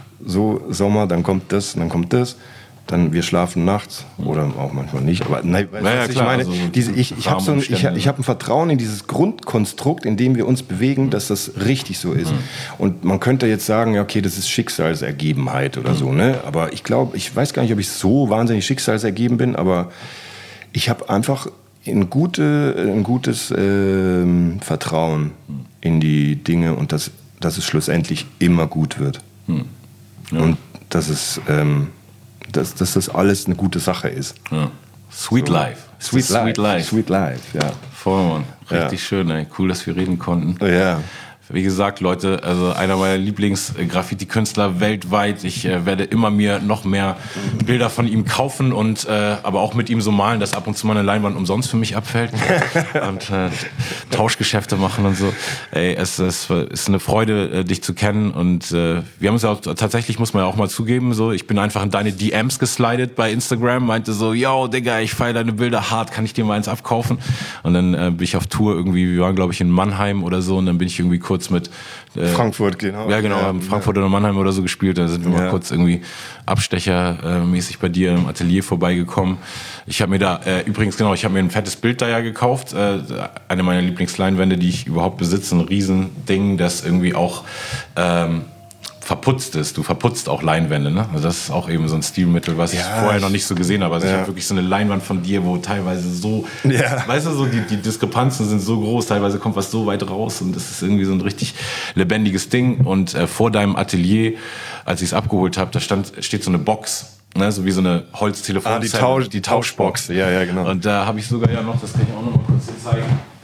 so Sommer, dann kommt das, dann kommt das. Dann wir schlafen nachts oder auch manchmal nicht. Aber nein, weißt, naja, was ich klar, meine, also diese, ich, ich habe so ein, ich, ich hab ein Vertrauen in dieses Grundkonstrukt, in dem wir uns bewegen, dass das richtig so ist. Mhm. Und man könnte jetzt sagen, ja, okay, das ist Schicksalsergebenheit oder mhm. so. Ne? Aber ich glaube, ich weiß gar nicht, ob ich so wahnsinnig schicksalsergeben bin, aber ich habe einfach ein, gute, ein gutes äh, Vertrauen in die Dinge und dass, dass es schlussendlich immer gut wird. Mhm. Ja. Und dass es... Ähm, Dass, dass das alles eine gute Sache ist. Ja. Sweet so. Life. Sweet, Sweet Life. Life. Sweet Life, ja. Voll, Mann. Richtig ja. schön, ey. Cool, dass wir reden konnten. Ja. Wie gesagt, Leute, also einer meiner Lieblings-Graffiti-Künstler weltweit. Ich äh, werde immer mir noch mehr Bilder von ihm kaufen und äh, aber auch mit ihm so malen, dass ab und zu mal eine Leinwand umsonst für mich abfällt und äh, Tauschgeschäfte machen und so. Ey, es, es ist eine Freude, äh, dich zu kennen und äh, wir haben uns ja auch, tatsächlich, muss man ja auch mal zugeben, so, ich bin einfach in deine D Ms geslidet bei Instagram, meinte so, yo, Digga, ich feiere deine Bilder hart, kann ich dir mal eins abkaufen? Und dann äh, bin ich auf Tour irgendwie, wir waren glaube ich in Mannheim oder so und dann bin ich irgendwie kurz mit äh, Frankfurt, genau. Ja, genau, ja, Frankfurt ja. oder Mannheim oder so gespielt. Da sind wir ja. mal kurz irgendwie abstechermäßig bei dir im Atelier vorbeigekommen. Ich habe mir da, äh, übrigens genau, ich habe mir ein fettes Bild da ja gekauft. Äh, eine meiner Lieblingsleinwände, die ich überhaupt besitze. Ein Riesending, das irgendwie auch ähm, verputzt ist. Du verputzt auch Leinwände, ne? Also das ist auch eben so ein Stilmittel, was ja, ich vorher noch nicht so gesehen habe. Also ja. ich habe wirklich so eine Leinwand von dir, wo teilweise so, ja. weißt du, so die, die Diskrepanzen sind so groß, teilweise kommt was so weit raus und das ist irgendwie so ein richtig lebendiges Ding. Und äh, vor deinem Atelier, als ich es abgeholt habe, da stand, steht so eine Box, ne? So wie so eine Holztelefon. Ah, die, Tausch, die Tauschbox. Ja, ja, genau. Und da habe ich sogar ja noch, das kann ich auch noch mal kurz zeigen,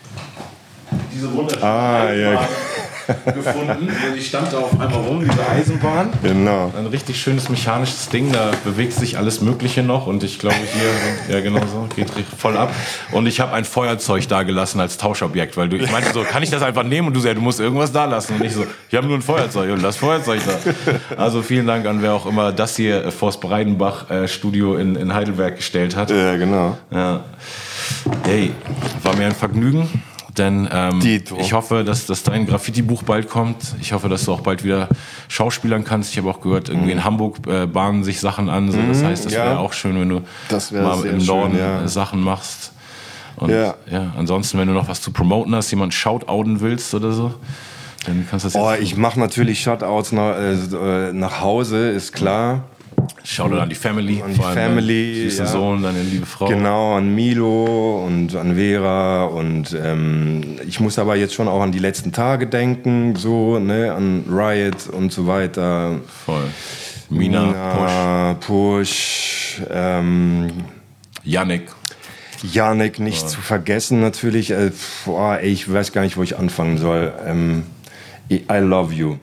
diese wunderschöne ah, ja. gefunden. Die stand da auf einmal rum, diese Eisenbahn. Genau. Ein richtig schönes mechanisches Ding, da bewegt sich alles Mögliche noch und ich glaube hier, ja genau so, geht voll ab. Und ich habe ein Feuerzeug da gelassen als Tauschobjekt, weil du, ich meinte so, kann ich das einfach nehmen? Und du sagst, du musst irgendwas da lassen. Und ich so, ich habe nur ein Feuerzeug und das Feuerzeug da. Also vielen Dank an wer auch immer das hier vors Breidenbach äh, Studio in, in Heidelberg gestellt hat. Ja, genau. Ja. Hey, war mir ein Vergnügen. Denn ähm, ich hoffe, dass, dass dein Graffiti-Buch bald kommt. Ich hoffe, dass du auch bald wieder schauspielern kannst. Ich habe auch gehört, irgendwie in Hamburg äh, bahnen sich Sachen an. So. Das heißt, das ja. wäre auch schön, wenn du mal im Norden schön, ja. Sachen machst. Und ja. ja, ansonsten, wenn du noch was zu promoten hast, jemand shoutouten willst oder so, dann kannst du das jetzt. Oh, jetzt ich mache natürlich Shoutouts nach, äh, nach Hause, ist klar. Shoutout an die Family, an die Family, deinen süßen ja. Sohn, deine liebe Frau. Genau, an Milo und an Vera und ähm, ich muss aber jetzt schon auch an die letzten Tage denken, so, ne, an Riot und so weiter. Voll. Mina, Mina Push, Push ähm, Yannick. Yannick nicht ja. zu vergessen natürlich. Äh, boah, ey, ich weiß gar nicht, wo ich anfangen soll. Ähm, I love you.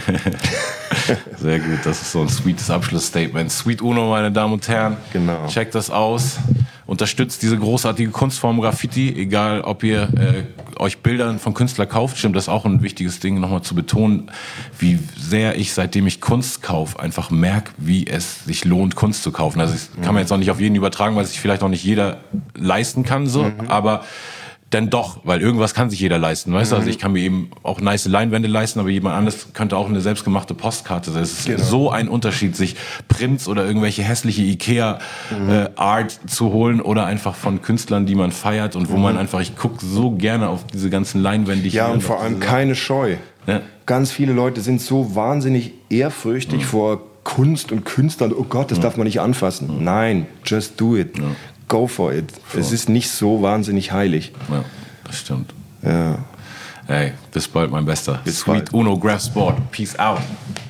Sehr gut, das ist so ein sweetes Abschlussstatement. Sweet Uno, meine Damen und Herren. Genau. Checkt das aus. Unterstützt diese großartige Kunstform Graffiti. Egal, ob ihr äh, euch Bilder von Künstlern kauft. Stimmt, das ist auch ein wichtiges Ding, nochmal zu betonen, wie sehr ich, seitdem ich Kunst kaufe, einfach merke, wie es sich lohnt, Kunst zu kaufen. Also das kann man jetzt auch nicht auf jeden übertragen, weil sich vielleicht auch nicht jeder leisten kann, so. Mhm. Aber denn doch, weil irgendwas kann sich jeder leisten, weißt du? Also ich kann mir eben auch nice Leinwände leisten, aber jemand anderes könnte auch eine selbstgemachte Postkarte sein. Es ist genau. so ein Unterschied, sich Prints oder irgendwelche hässliche Ikea mhm. äh, Art zu holen oder einfach von Künstlern, die man feiert und wo mhm. man einfach, ich gucke so gerne auf diese ganzen Leinwände. Die ja, ich und vor allem keine Scheu. Ja. ganz viele Leute sind so wahnsinnig ehrfürchtig ja. vor Kunst und Künstlern. Oh Gott, das ja. darf man nicht anfassen. Ja. Nein, just do it. Ja. Go for it. Voll. Es ist nicht so wahnsinnig heilig. Ja, das stimmt. Ja. Hey, bis bald, mein Bester. Bis Sweet bald. Uno Graf Sport. Peace out.